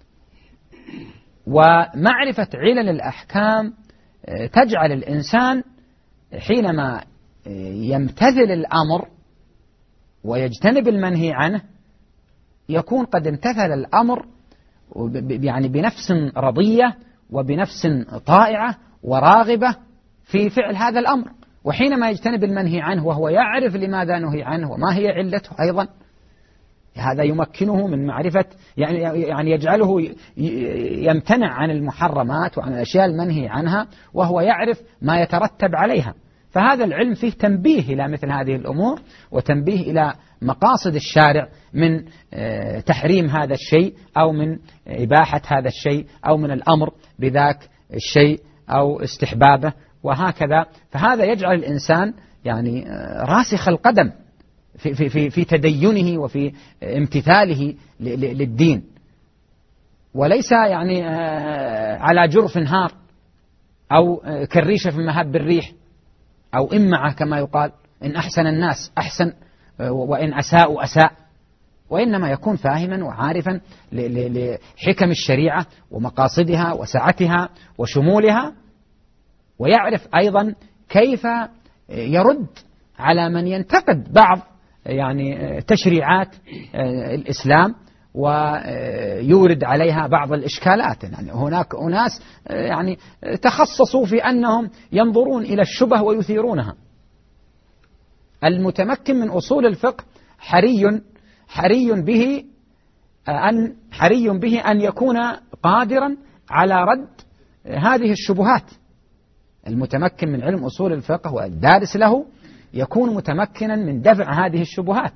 ومعرفة علل الأحكام تجعل الإنسان حينما يمتثل الأمر ويجتنب المنهي عنه يكون قد امتثل الأمر يعني بنفس رضية وبنفس طائعة وراغبة في فعل هذا الأمر. وحينما يجتنب المنهي عنه وهو يعرف لماذا نهي عنه وما هي علته أيضا، هذا يمكنه من معرفة يعني يجعله يمتنع عن المحرمات وعن الأشياء المنهي عنها وهو يعرف ما يترتب عليها. فهذا العلم فيه تنبيه إلى مثل هذه الأمور وتنبيه إلى مقاصد الشارع من تحريم هذا الشيء أو من إباحة هذا الشيء أو من الأمر بذاك الشيء أو استحبابه وهكذا. فهذا يجعل الإنسان يعني راسخ القدم في تدينه وفي امتثاله للدين، وليس يعني على جرف نهار أو كالريشة في مهب الريح أو إمعة كما يقال، إن أحسن الناس أحسن وإن أساءوا أساء، وإنما يكون فاهما وعارفا لحكم الشريعة ومقاصدها وسعتها وشمولها، ويعرف أيضا كيف يرد على من ينتقد بعض يعني تشريعات الإسلام ويورد عليها بعض الإشكالات. يعني هناك أناس يعني تخصصوا في أنهم ينظرون إلى الشبه ويثيرونها. المتمكن من أصول الفقه حري به أن يكون قادرا على رد هذه الشبهات. المتمكن من علم أصول الفقه والدارس له يكون متمكنا من دفع هذه الشبهات.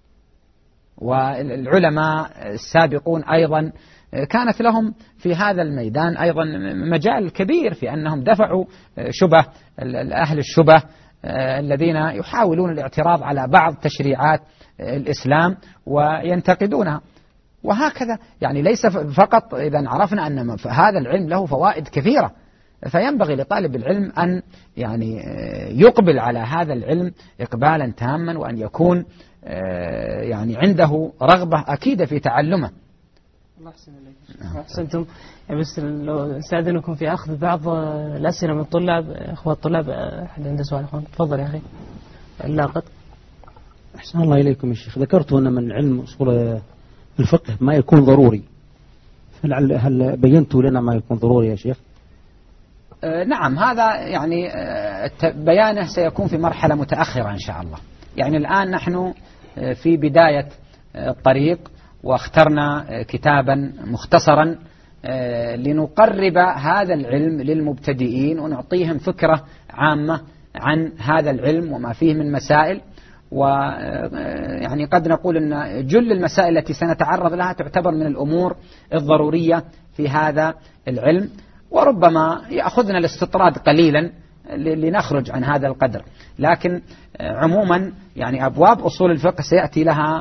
والعلماء السابقون أيضا كانت لهم في هذا الميدان أيضا مجال كبير في أنهم دفعوا شبه أهل الشبه الذين يحاولون الاعتراض على بعض تشريعات الإسلام وينتقدونها. وهكذا يعني ليس فقط إذا عرفنا أن هذا العلم له فوائد كثيرة، فينبغي لطالب العلم أن يعني يقبل على هذا العلم إقبالا تاما، وأن يكون يعني عنده رغبة أكيدة في تعلمه. الله يحسن إليك. أحسنتم. بس لو استأذنكم في أخذ بعض الأسئلة من الطلاب، أخوة الطلاب، أحد عنده سؤال؟ أخوان تفضل يا أخي اللاقط. أحسن الله إليكم يا شيخ. ذكرت أن من علم أصول الفقه ما يكون ضروري، هل بينتوا لنا ما يكون ضروري يا شيخ؟ نعم، هذا يعني بيانه سيكون في مرحلة متأخرة إن شاء الله. يعني الآن نحن في بداية الطريق واخترنا كتابا مختصرا لنقرب هذا العلم للمبتدئين ونعطيهم فكرة عامة عن هذا العلم وما فيه من مسائل. ويعني قد نقول أن جل المسائل التي سنتعرض لها تعتبر من الأمور الضرورية في هذا العلم، وربما يأخذنا الاستطراد قليلا لنخرج عن هذا القدر. لكن عموما يعني أبواب أصول الفقه سيأتي لها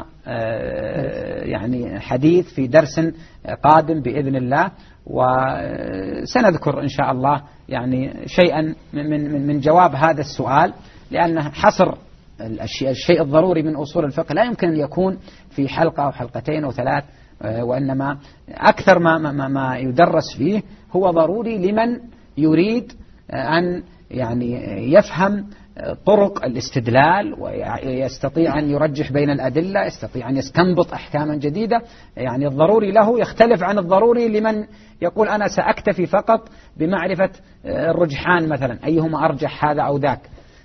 يعني حديث في درس قادم بإذن الله، وسنذكر إن شاء الله يعني شيئا من جواب هذا السؤال، لأن حصر الشيء الضروري من أصول الفقه لا يمكن أن يكون في حلقة أو حلقتين أو ثلاث، وإنما أكثر ما يدرس فيه هو ضروري لمن يريد أن يعني يفهم طرق الاستدلال ويستطيع أن يرجح بين الأدلة، يستطيع أن يستنبط أحكاما جديدة. يعني الضروري له يختلف عن الضروري لمن يقول أنا سأكتفي فقط بمعرفة الرجحان مثلا، أيهما أرجح هذا أو ذاك.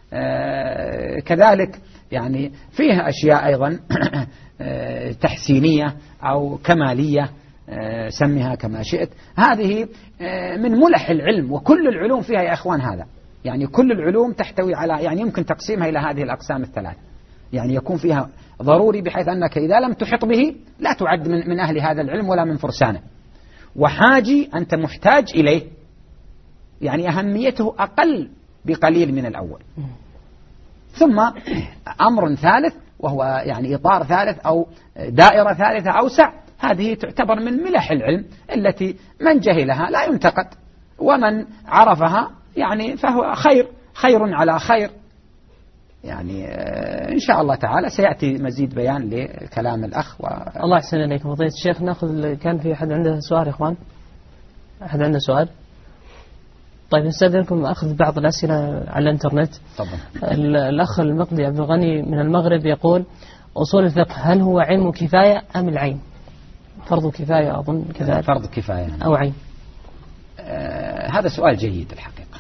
كذلك يعني فيها أشياء أيضا تحسينية أو كمالية سمها كما شئت. هذه من ملح العلم، وكل العلوم فيها يا أخوان هذا، يعني كل العلوم تحتوي على، يعني يمكن تقسيمها إلى هذه الأقسام الثلاث، يعني يكون فيها ضروري بحيث أنك إذا لم تحط به لا تعد من أهل هذا العلم ولا من فرسانه، وحاجي أنت محتاج إليه، يعني أهميته أقل بقليل من الأول. ثم أمر ثالث وهو يعني إطار ثالث أو دائرة ثالثة أوسع، هذه تعتبر من ملح العلم التي من جهلها لا ينتقد، ومن عرفها يعني فهو خير على خير. يعني إن شاء الله تعالى سيأتي مزيد بيان لكلام الأخ الله يحسن إليك فضيلة الشيخ. نأخذ، كان في أحد عنده سؤال يا إخوان؟ أحد عنده سؤال؟ طيب نستأذنكم أخذ بعض الأسئلة على الإنترنت. طبعا. الأخ المقدي عبد الغني من المغرب يقول: أصول الفقه هل هو علم كفاية أم العين؟ فرض كفاية أظن كذلك. فرض كفاية أو عين. هذا سؤال جيد الحقيقة.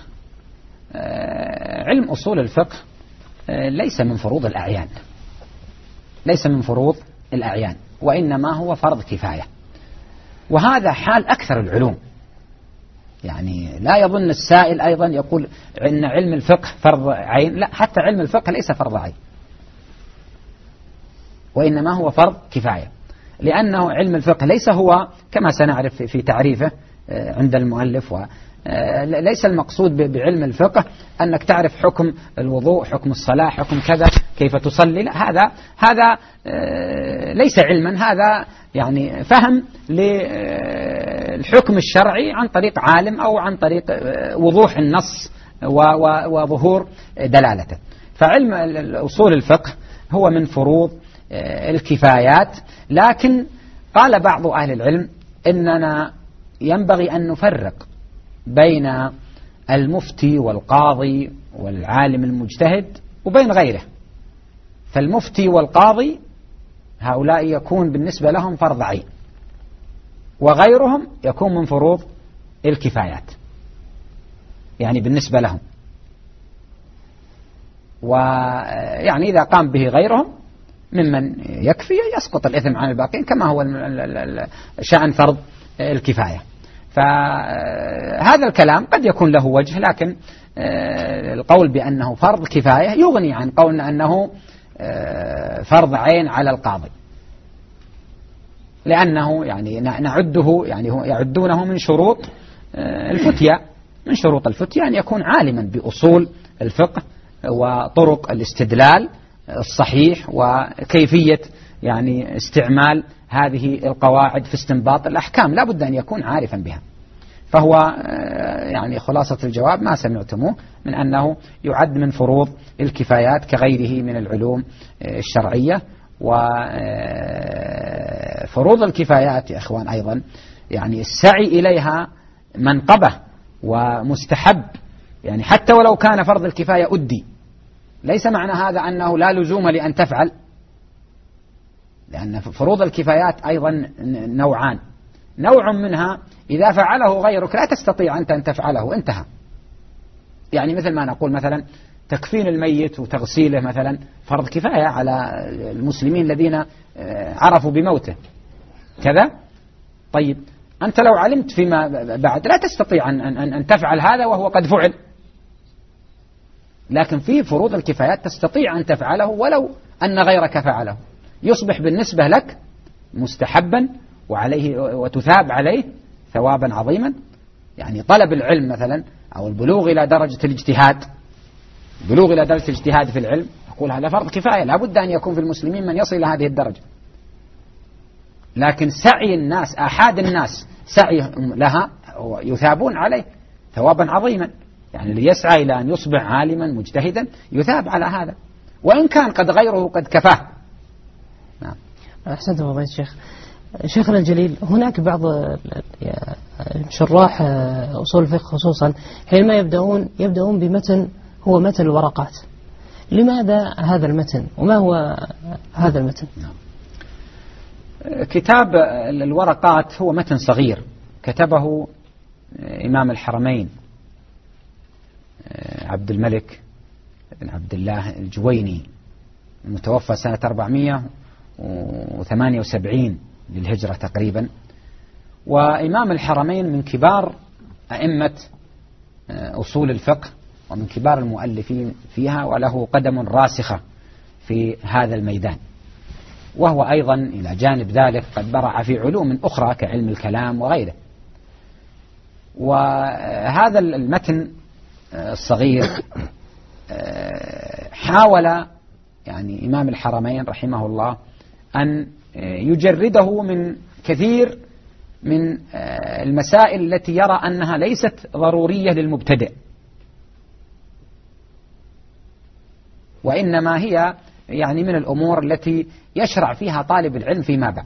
علم أصول الفقه ليس من فروض الأعيان، ليس من فروض الأعيان، وإنما هو فرض كفاية، وهذا حال أكثر العلوم. يعني لا يظن السائل أيضا يقول إن علم الفقه فرض عين، لا، حتى علم الفقه ليس فرض عين، وإنما هو فرض كفاية، لأنه علم الفقه ليس هو كما سنعرف في تعريفه عند المؤلف، ليس المقصود بعلم الفقه أنك تعرف حكم الوضوء، حكم الصلاة، حكم كذا، كيف تصلي، لا، هذا ليس علما، هذا يعني فهم للحكم الشرعي عن طريق عالم أو عن طريق وضوح النص وظهور دلالته. فعلم أصول الفقه هو من فروض الكفايات، لكن قال بعض أهل العلم إننا ينبغي أن نفرق بين المفتي والقاضي والعالم المجتهد وبين غيره. فالمفتي والقاضي هؤلاء يكون بالنسبة لهم فرض عين، وغيرهم يكون من فروض الكفايات، يعني بالنسبة لهم، ويعني إذا قام به غيرهم ممن يكفي يسقط الإثم عن الباقين، كما هو شأن فرض الكفاية. فهذا الكلام قد يكون له وجه، لكن القول بأنه فرض كفاية يغني عن قولنا أنه فرض عين على القاضي، لأنه يعني نعده، يعني يعدونه من شروط الفتية، من شروط الفتية أن يكون عالما بأصول الفقه وطرق الاستدلال الصحيح وكيفية يعني استعمال هذه القواعد في استنباط الأحكام، لا بد أن يكون عارفا بها. فهو يعني خلاصة الجواب ما سمعتموه من أنه يعد من فروض الكفايات كغيره من العلوم الشرعية. وفروض الكفايات يا إخوان أيضا يعني السعي إليها منقبة ومستحب، يعني حتى ولو كان فرض الكفاية أدي، ليس معنى هذا أنه لا لزوم لأن تفعل، لأن فروض الكفايات أيضا نوعان، نوع منها إذا فعله غيرك لا تستطيع أنت أن تفعله، انتهى. يعني مثل ما نقول مثلا تكفين الميت وتغسيله مثلا فرض كفاية على المسلمين الذين عرفوا بموته كذا. طيب أنت لو علمت فيما بعد لا تستطيع أن تفعل هذا وهو قد فعل، لكن في فروض الكفايات تستطيع أن تفعله ولو أن غيرك فعله، يصبح بالنسبة لك مستحبا وعليه وتثاب عليه ثوابا عظيما. يعني طلب العلم مثلا أو البلوغ إلى درجة الاجتهاد، البلوغ إلى درجة الاجتهاد في العلم، أقول هذا فرض كفاية، لا بد أن يكون في المسلمين من يصل إلى هذه الدرجة. لكن سعي الناس، آحاد الناس سعي لها يثابون عليه ثوابا عظيما، يعني اللي يسعى إلى أن يصبح عالما مجتهدا يثاب على هذا وإن كان قد غيره قد كفاه. نعم. أحسنت فضيلة الشيخ. شيخنا الجليل، هناك بعض شراح أصول الفقه خصوصا حينما يبدأون بمتن هو متن الورقات. لماذا هذا المتن وما هو هذا المتن؟ نعم. كتاب الورقات هو متن صغير كتبه إمام الحرمين عبد الملك بن عبد الله الجويني المتوفى سنة 478 للهجرة تقريبا. وإمام الحرمين من كبار أئمة أصول الفقه ومن كبار المؤلفين فيها، وله قدم راسخة في هذا الميدان، وهو أيضا إلى جانب ذلك قد برع في علوم أخرى كعلم الكلام وغيره. وهذا المتن الصغير حاول يعني إمام الحرمين رحمه الله أن يجرده من كثير من المسائل التي يرى أنها ليست ضرورية للمبتدئ، وإنما هي يعني من الأمور التي يشرع فيها طالب العلم فيما بعد.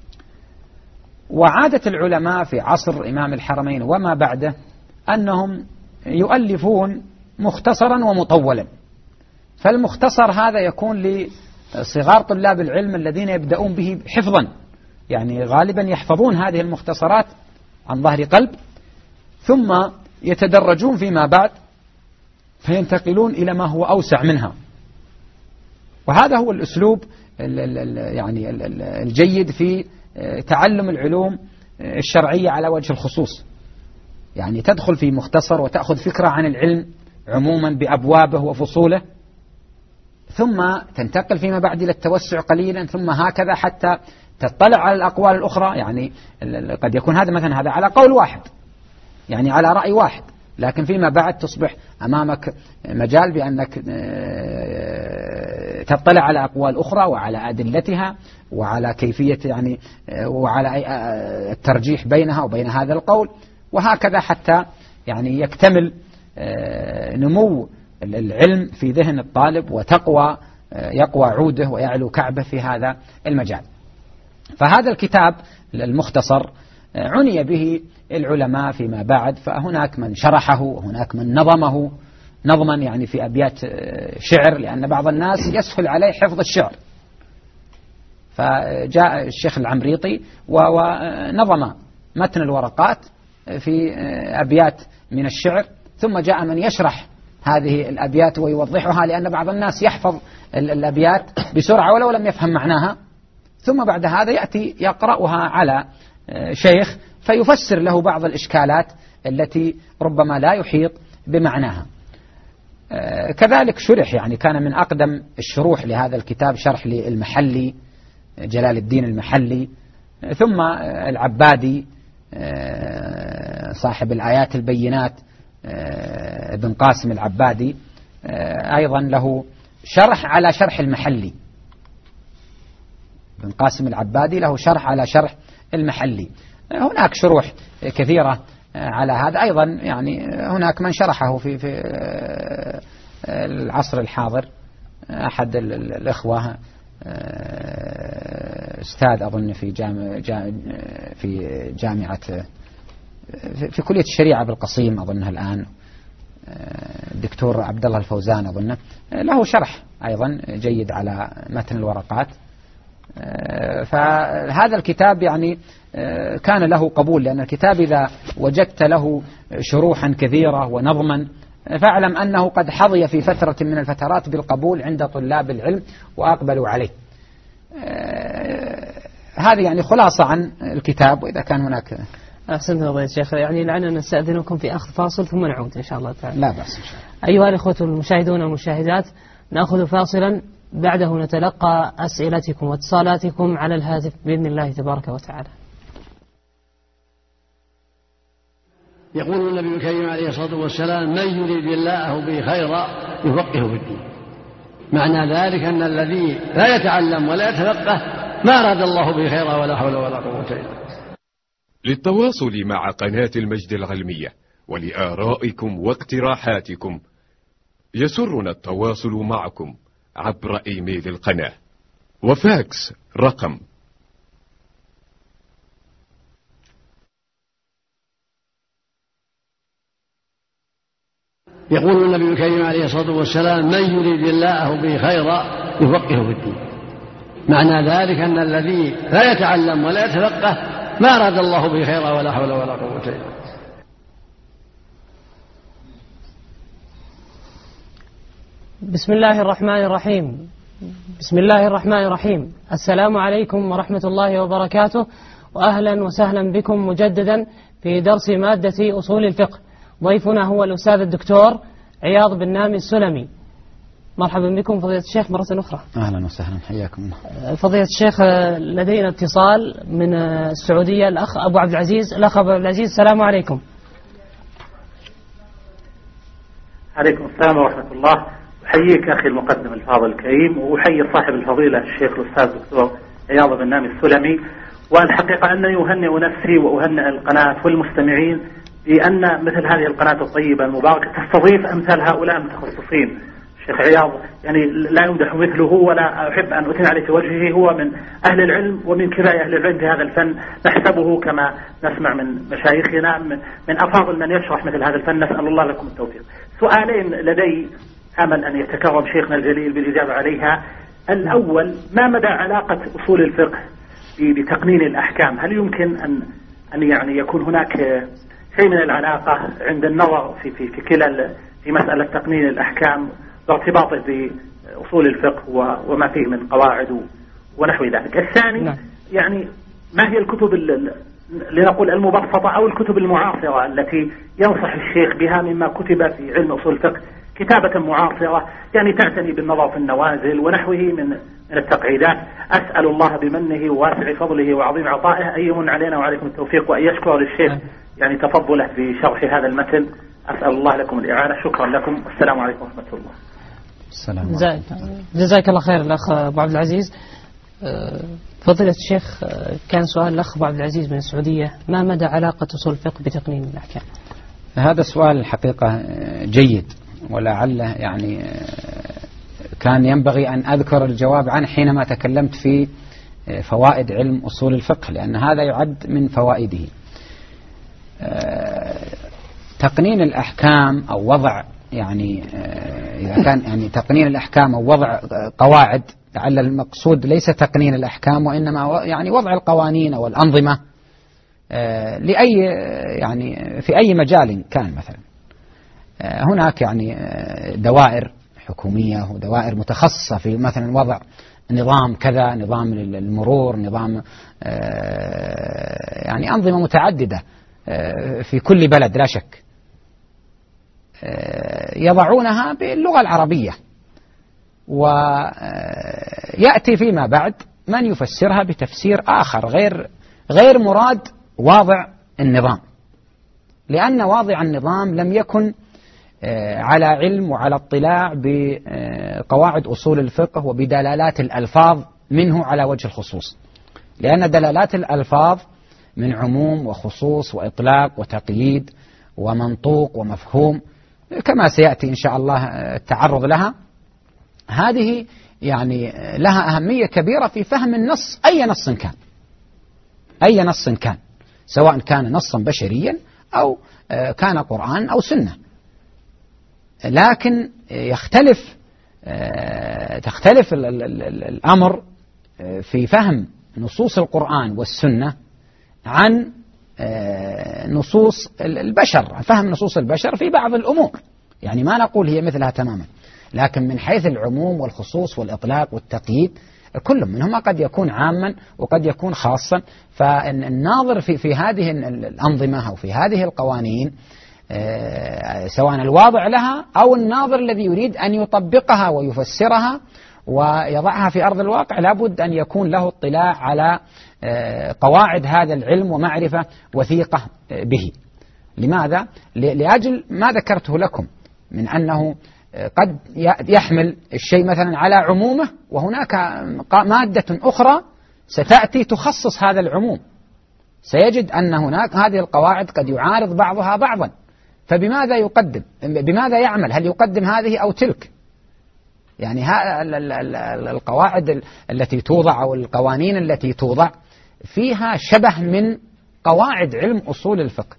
وعادة العلماء في عصر إمام الحرمين وما بعده أنهم يؤلفون مختصرا ومطولا، فالمختصر هذا يكون لصغار طلاب العلم الذين يبدأون به حفظا، يعني غالبا يحفظون هذه المختصرات عن ظهر قلب، ثم يتدرجون فيما بعد فينتقلون إلى ما هو أوسع منها. وهذا هو الأسلوب يعني الجيد في تعلم العلوم الشرعية على وجه الخصوص، يعني تدخل في مختصر وتأخذ فكرة عن العلم عموما بأبوابه وفصوله، ثم تنتقل فيما بعد إلى التوسع قليلا، ثم هكذا حتى تطلع على الأقوال الأخرى. يعني قد يكون هذا مثلا هذا على قول واحد، يعني على رأي واحد، لكن فيما بعد تصبح أمامك مجال بأنك تطلع على أقوال أخرى وعلى أدلتها وعلى كيفية يعني وعلى الترجيح بينها وبين هذا القول، وهكذا حتى يعني يكتمل نمو العلم في ذهن الطالب يقوى عوده ويعلو كعبه في هذا المجال. فهذا الكتاب المختصر عني به العلماء فيما بعد، فهناك من شرحه وهناك من نظمه نظما يعني في أبيات شعر، لأن بعض الناس يسهل عليه حفظ الشعر، فجاء الشيخ العمريطي ونظم متن الورقات في أبيات من الشعر، ثم جاء من يشرح هذه الأبيات ويوضحها، لأن بعض الناس يحفظ الأبيات بسرعة ولو لم يفهم معناها، ثم بعد هذا يأتي يقرأها على شيخ فيفسر له بعض الإشكالات التي ربما لا يحيط بمعناها. كذلك شرح، يعني كان من أقدم الشروح لهذا الكتاب شرح للمحلي جلال الدين المحلي، ثم العبادي صاحب الآيات البينات ابن قاسم العبادي أيضا له شرح على شرح المحلي. ابن قاسم العبادي له شرح على شرح المحلي. هناك شروح كثيرة على هذا أيضا، يعني هناك من شرحه في العصر الحاضر. أحد الإخوة أستاذ أظن في جامعة في كلية الشريعة بالقصيم أظنها الآن، الدكتور عبد الله الفوزان أظنه، له شرح أيضا جيد على متن الورقات. فهذا الكتاب يعني كان له قبول، لأن الكتاب إذا وجدت له شروحا كثيرة ونظما فاعلم أنه قد حظي في فترة من الفترات بالقبول عند طلاب العلم وأقبلوا عليه. هذه يعني خلاصة عن الكتاب. وإذا كان هناك أحسنت يا شيخ، يعني لعلنا نستأذنكم في أخذ فاصل ثم نعود إن شاء الله تعالى. لا بأس إن شاء الله. أيها الإخوة المشاهدون والمشاهدات، نأخذ فاصلا بعده نتلقى أسئلتكم واتصالاتكم على الهاتف بإذن الله تبارك وتعالى. يقول النبي الكريم عليه الصلاة والسلام: من يريد الله به خيرا يفقهه في الدين. معنى ذلك أن الذي لا يتعلم ولا يتفقه ما أراد الله به خيرا ولا حول ولا قوة إلا بالله. للتواصل مع قناة المجد العلمية ولآرائكم واقتراحاتكم يسرنا التواصل معكم عبر إيميل القناة وفاكس رقم يقول النبي الكريم عليه الصلاة والسلام: من يريد الله به خيرا يفقهه في الدين. معنى ذلك أن الذي لا يتعلم ولا يتفقه ما أراد الله به خيرا ولا حول ولا قوة إلا بالله. بسم الله الرحمن الرحيم. بسم الله الرحمن الرحيم. السلام عليكم ورحمة الله وبركاته، وأهلا وسهلا بكم مجددا في درس مادة أصول الفقه. ضيفنا هو الأستاذ الدكتور عياض بن نامي السلمي. مرحبا بكم فضيلة الشيخ مرة أخرى. أهلا وسهلا، حياكم الله. فضيلة الشيخ، لدينا اتصال من السعودية، الأخ أبو عبد العزيز. الأخ أبو عبد العزيز، السلام عليكم. عليكم السلام ورحمة الله. أحييك أخي المقدم الفاضل الكريم، وأحيي صاحب الفضيلة الشيخ الأستاذ الدكتور عياض بن نامي السلمي. والحقيقة أنني أهنئ نفسي وأهنئ القناة والمستمعين بأن مثل هذه القناة الطيبة المباركة تستضيف أمثال هؤلاء المتخصصين. الشيخ عياض يعني لا يمدح مثله، ولا أحب أن أثني عليه في وجهه. هو من أهل العلم ومن كبار أهل العلم في هذا الفن، نحسبه كما نسمع من مشايخنا من أفاضل من يشرح مثل هذا الفن. نسأل الله لكم التوفيق. سؤالين لدي أمل أن يتكرم شيخنا الجليل بالإجابة عليها. الأول، ما مدى علاقة أصول الفقه بتقنين الأحكام؟ هل يمكن أن يعني يكون هناك شيء من العلاقة عند النظر في كلا في مسألة تقنين الأحكام وارتباطه بأصول الفقه وما فيه من قواعد ونحو ذلك؟ الثاني، يعني ما هي الكتب لنقول المبسطة أو الكتب المعاصرة التي ينصح الشيخ بها مما كتب في علم أصول الفقه كتابة معاصرة، يعني تعتني بالنظر في النوازل ونحوه من التقعيدات؟ أسأل الله بمنه وواسع فضله وعظيم عطائه أن يمن علينا وعليكم التوفيق، وأن يشكر للشيخ يعني تفضله بشرح هذا المتن. أسأل الله لكم الإعانة. شكرا لكم، والسلام عليكم ورحمة الله. السلام. جزاك الله خير الأخ أبو عبد العزيز. فضيلة الشيخ، كان سؤال الأخ أبو عبد العزيز من السعودية: ما مدى علاقة أصول الفقه بتقنين الأحكام؟ هذا سؤال الحقيقة جيد، ولعله يعني كان ينبغي أن أذكر الجواب عنه حينما تكلمت في فوائد علم أصول الفقه، لأن هذا يعد من فوائده. تقنين الأحكام أو وضع يعني إذا كان يعني تقنين الأحكام أو وضع قواعد، لعل المقصود ليس تقنين الأحكام وإنما يعني وضع القوانين أو الأنظمة لأي يعني في أي مجال كان. مثلا هناك يعني دوائر حكومية ودوائر متخصصة في مثلا وضع نظام كذا، نظام المرور، نظام يعني أنظمة متعددة في كل بلد لا شك، يضعونها باللغة العربية، ويأتي فيما بعد من يفسرها بتفسير آخر غير مراد واضع النظام، لأن واضع النظام لم يكن على علم وعلى اطلاع بقواعد أصول الفقه وبدلالات الألفاظ منه على وجه الخصوص، لأن دلالات الألفاظ من عموم وخصوص وإطلاق وتقييد ومنطوق ومفهوم كما سيأتي إن شاء الله التعرض لها. هذه يعني لها أهمية كبيرة في فهم النص، أي نص كان سواء كان نصا بشريا أو كان قرآن أو سنة. لكن تختلف الأمر في فهم نصوص القرآن والسنة عن نصوص البشر، فهم نصوص البشر في بعض الأمور، يعني ما نقول هي مثلها تماما، لكن من حيث العموم والخصوص والإطلاق والتقييد كل منهما قد يكون عاما وقد يكون خاصا. فالناظر في هذه الأنظمة أو في هذه القوانين، سواء الواضع لها أو الناظر الذي يريد أن يطبقها ويفسرها ويضعها في أرض الواقع، لابد أن يكون له اطلاع على قواعد هذا العلم ومعرفة وثيقة به. لماذا؟ لأجل ما ذكرته لكم من أنه قد يحمل الشيء مثلا على عمومه، وهناك مادة أخرى ستأتي تخصص هذا العموم، سيجد أن هناك هذه القواعد قد يعارض بعضها بعضا، فبماذا يقدم؟ بماذا يعمل؟ هل يقدم هذه أو تلك؟ يعني القواعد التي توضع أو القوانين التي توضع فيها شبه من قواعد علم أصول الفقه،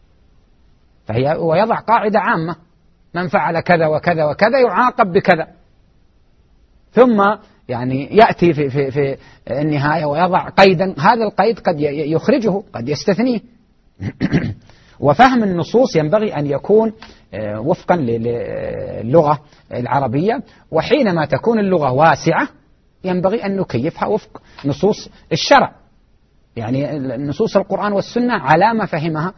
ويضع قاعدة عامة: من فعل كذا وكذا وكذا يعاقب بكذا، ثم يعني يأتي في النهاية ويضع قيدا، هذا القيد قد يخرجه قد يستثنيه. وفهم النصوص ينبغي أن يكون وفقا للغة العربية، وحينما تكون اللغة واسعة ينبغي أن نكيفها وفق نصوص الشرع. يعني نصوص القرآن والسنة على ما فهمها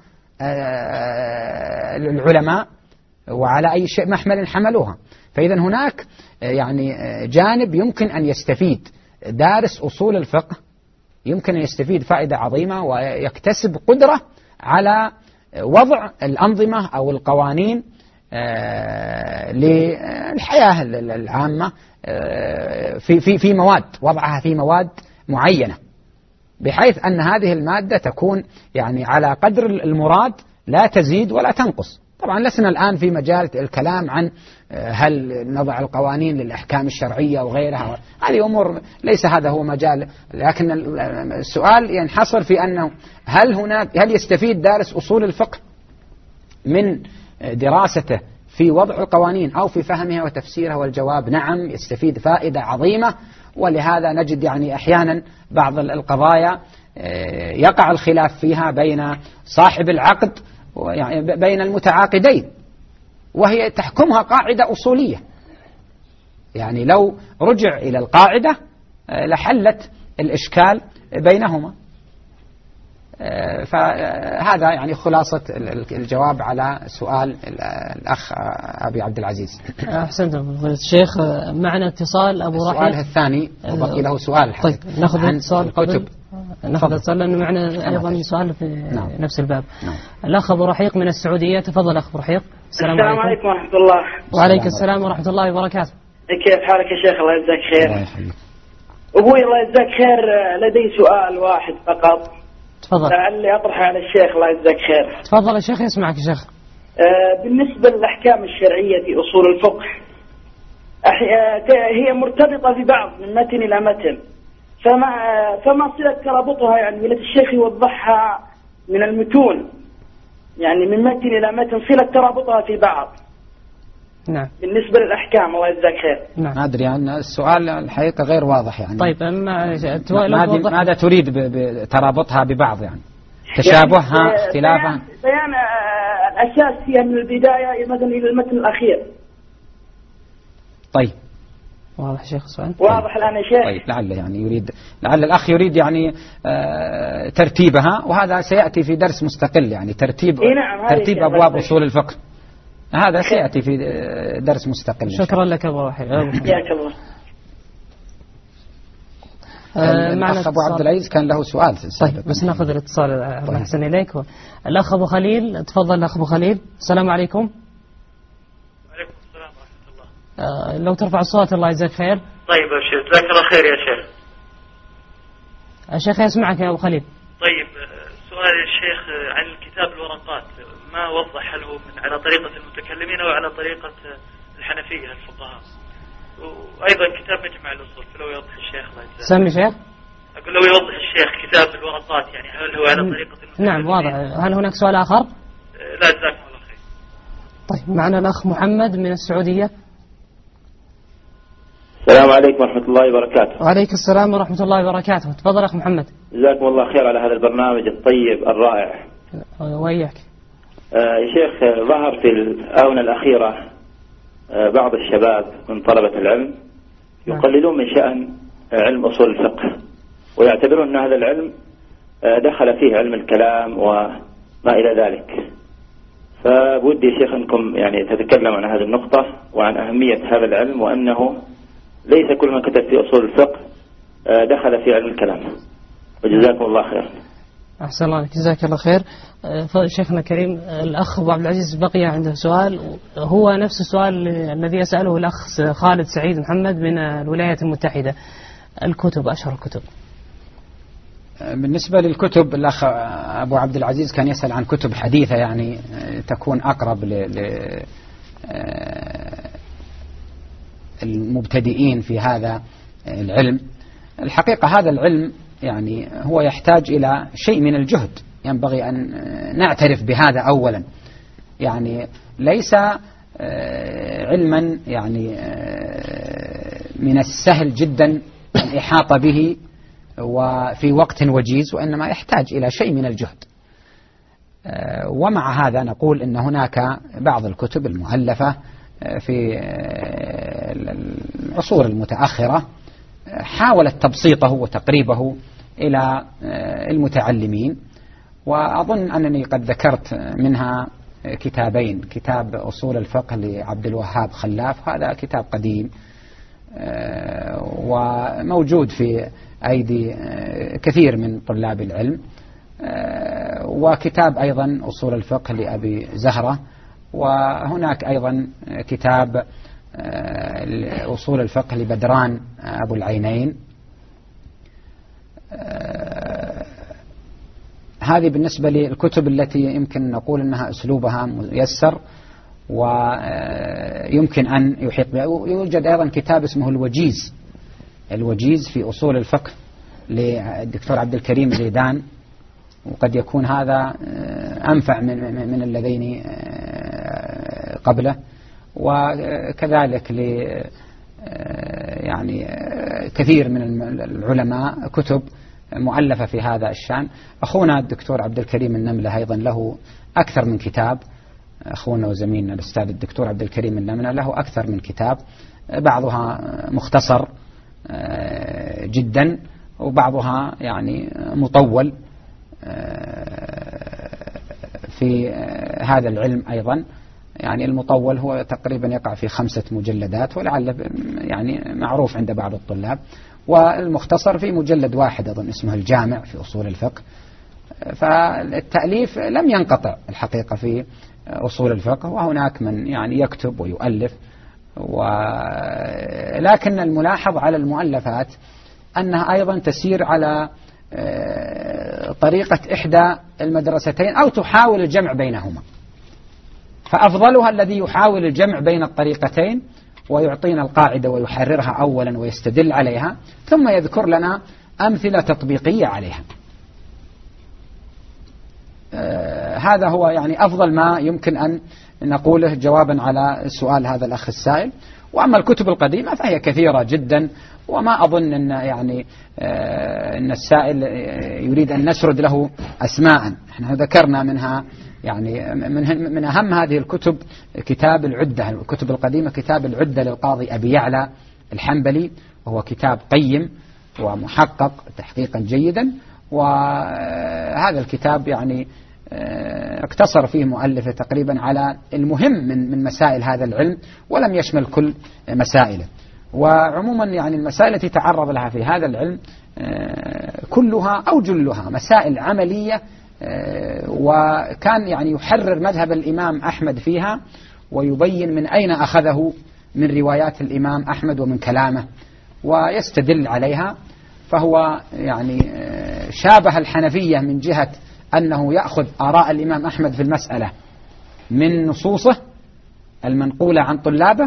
العلماء وعلى أي شيء محمل حملوها. فإذا هناك يعني جانب يمكن أن يستفيد دارس أصول الفقه، يمكن أن يستفيد فائدة عظيمة ويكتسب قدرة على وضع الأنظمة أو القوانين للحياة العامة في مواد، وضعها في مواد معينة بحيث أن هذه المادة تكون يعني على قدر المراد لا تزيد ولا تنقص. طبعا لسنا الآن في مجال الكلام عن هل نضع القوانين للأحكام الشرعية وغيرها، هذه أمور ليس هذا هو مجال، لكن السؤال ينحصر في أنه هل يستفيد دارس أصول الفقه من دراسته في وضع القوانين أو في فهمها وتفسيرها؟ والجواب نعم، يستفيد فائدة عظيمة. ولهذا نجد يعني أحيانا بعض القضايا يقع الخلاف فيها بين صاحب العقد يعني بين المتعاقدين، وهي تحكمها قاعدة أصولية، يعني لو رجع إلى القاعدة لحلت الإشكال بينهما. فهذا يعني خلاصة الجواب على سؤال الأخ أبي عبد العزيز. أحسنت الشيخ. معنا اتصال أبو رحيق. السؤال الثاني وبقي له سؤال. طيب نأخذ اتصال قبل نأخذ اتصال لأنه معنا أيضا سؤال في نفس الباب. الأخ أبو رحيق من السعودية، تفضل أخ أبو رحيق. السلام عليكم ورحمة الله. وعليكم السلام ورحمة الله وبركاته. كيف حالك يا شيخ؟ الله يجزاك خير. أبوي الله يجزاك خير، لدي سؤال واحد فقط. تفضل. لعلي أطرحه على الشيخ الله يجزاك خير. تفضل يا شيخ، يسمعك يا شيخ. بالنسبة للأحكام الشرعية في أصول الفقه هي مرتبطة ببعض من متن إلى متن، فما صلة ترابطها؟ يعني التي الشيخ يوضحها من المتون، يعني من متن إلى متن صلة ترابطها في بعض. نعم. بالنسبة للأحكام الله يجزاك خير. نعم. ما أدري عن السؤال الحقيقة غير واضح يعني. طيب ماذا تريد بترابطها ببعض؟ يعني تشابهها يعني اختلافها؟ بيان الأساس فيها من البداية مثلا إلى المتن الأخير. طيب واضح شيخ السؤال؟ واضح الآن يا شيخ. طيب لعل الأخ يريد يعني ترتيبها، وهذا سيأتي في درس مستقل، يعني ترتيب أبواب أصول الفقه، هذا سيأتي في درس مستقل. شكرا لك أبو رحيق. حياك الله. الأخ أبو عبد العزيز كان له سؤال. طيب بس نأخذ الاتصال. الله يحسن إليك. الأخ أبو خليل، تفضل الأخ أبو خليل. السلام عليكم. وعليكم السلام ورحمة الله. لو ترفع الصوت الله يجزاك خير. طيب أبشر، جزاك الله خير يا شيخ. الشيخ يسمعك يا أبو خليل. طيب سؤال الشيخ عن الكتاب الورقات، ما وضح هل هو على طريقة المتكلمين أو على طريقة الحنفية الفقهاء، وأيضا كتاب مجمع الأصول، فلو يوضح الشيخ الله يجزاك. سمي شيخ. أقول لو يوضح الشيخ كتاب الورقات، يعني هل هو على طريقة المتكلمين؟ نعم واضح. هل هناك سؤال آخر؟ لا جزاكم الله خير. طيب معنا الأخ محمد من السعودية. السلام عليكم ورحمة الله وبركاته. وعليكم السلام ورحمة الله وبركاته. تفضل أخ محمد. جزاكم الله خير على هذا البرنامج الطيب الرائع. وإياك. يا شيخ، ظهر في الآونة الأخيرة بعض الشباب من طلبة العلم يقللون من شأن علم أصول الفقه، ويعتبرون أن هذا العلم دخل فيه علم الكلام وما إلى ذلك. فبودي يا شيخ أنكم يعني تتكلم عن هذه النقطة وعن أهمية هذا العلم، وأنه ليس كل من كتب في أصول الفقه دخل في علم الكلام. وجزاكم الله خير. أحسن الله، جزاك الله خير. شيخنا الكريم، الأخ أبو عبد العزيز بقي عنده سؤال، هو نفس السؤال الذي يسأله الأخ خالد سعيد محمد من الولايات المتحدة. الكتب، أشهر الكتب. بالنسبة للكتب، الأخ أبو عبد العزيز كان يسأل عن كتب حديثة يعني تكون أقرب للمبتدئين في هذا العلم. الحقيقة هذا العلم يعني هو يحتاج إلى شيء من الجهد، ينبغي أن نعترف بهذا أولا. يعني ليس علما يعني من السهل جدا الإحاطة به وفي وقت وجيز، وإنما يحتاج إلى شيء من الجهد. ومع هذا نقول إن هناك بعض الكتب المؤلفة في العصور المتأخرة حاولت تبسيطه وتقريبه إلى المتعلمين. وأظن أنني قد ذكرت منها كتابين، كتاب أصول الفقه لعبد الوهاب خلاف، هذا كتاب قديم وموجود في أيدي كثير من طلاب العلم، وكتاب أيضا أصول الفقه لأبي زهرة، وهناك أيضا كتاب أصول الفقه لبدران أبو العينين. هذه بالنسبة للكتب التي يمكن نقول أنها أسلوبها ميسر ويمكن أن يحيط بها. يوجد أيضا كتاب اسمه الوجيز في أصول الفقه للدكتور عبد الكريم زيدان، وقد يكون هذا أنفع من اللذين قبله. وكذلك يعني كثير من العلماء كتب مؤلفة في هذا الشأن. أخونا الدكتور عبد الكريم النملة أيضا له أكثر من كتاب، أخونا وزميلنا الأستاذ الدكتور عبد الكريم النملة له أكثر من كتاب، بعضها مختصر جدا وبعضها يعني مطول في هذا العلم أيضا. يعني المطول هو تقريبا يقع في 5 مجلدات، ولعل يعني معروف عند بعض الطلاب، والمختصر في مجلد واحد أظن اسمه الجامع في أصول الفقه. فالتأليف لم ينقطع الحقيقة في أصول الفقه، وهناك من يعني يكتب ويؤلف، ولكن الملاحظ على المؤلفات أنها أيضا تسير على طريقة إحدى المدرستين أو تحاول الجمع بينهما، فأفضلها الذي يحاول الجمع بين الطريقتين ويعطينا القاعدة ويحررها أولا ويستدل عليها ثم يذكر لنا أمثلة تطبيقية عليها. هذا هو يعني أفضل ما يمكن أن نقوله جوابا على سؤال هذا الأخ السائل. وأما الكتب القديمة فهي كثيرة جدا، وما أظن أن يعني أن السائل يريد أن نسرد له أسماء. احنا ذكرنا منها يعني من أهم هذه الكتب كتاب العدة، الكتب القديمة كتاب العدة للقاضي أبي يعلى الحنبلي، وهو كتاب قيم ومحقق تحقيقا جيدا. وهذا الكتاب يعني اقتصر فيه مؤلفه تقريبا على المهم من مسائل هذا العلم، ولم يشمل كل مسائله. وعموما يعني المسائل التي تعرض لها في هذا العلم كلها أو جلها مسائل عملية، وكان يعني يحرر مذهب الإمام أحمد فيها ويبين من أين أخذه من روايات الإمام أحمد ومن كلامه ويستدل عليها. فهو يعني شابه الحنفية من جهة أنه يأخذ آراء الإمام أحمد في المسألة من نصوصه المنقولة عن طلابه،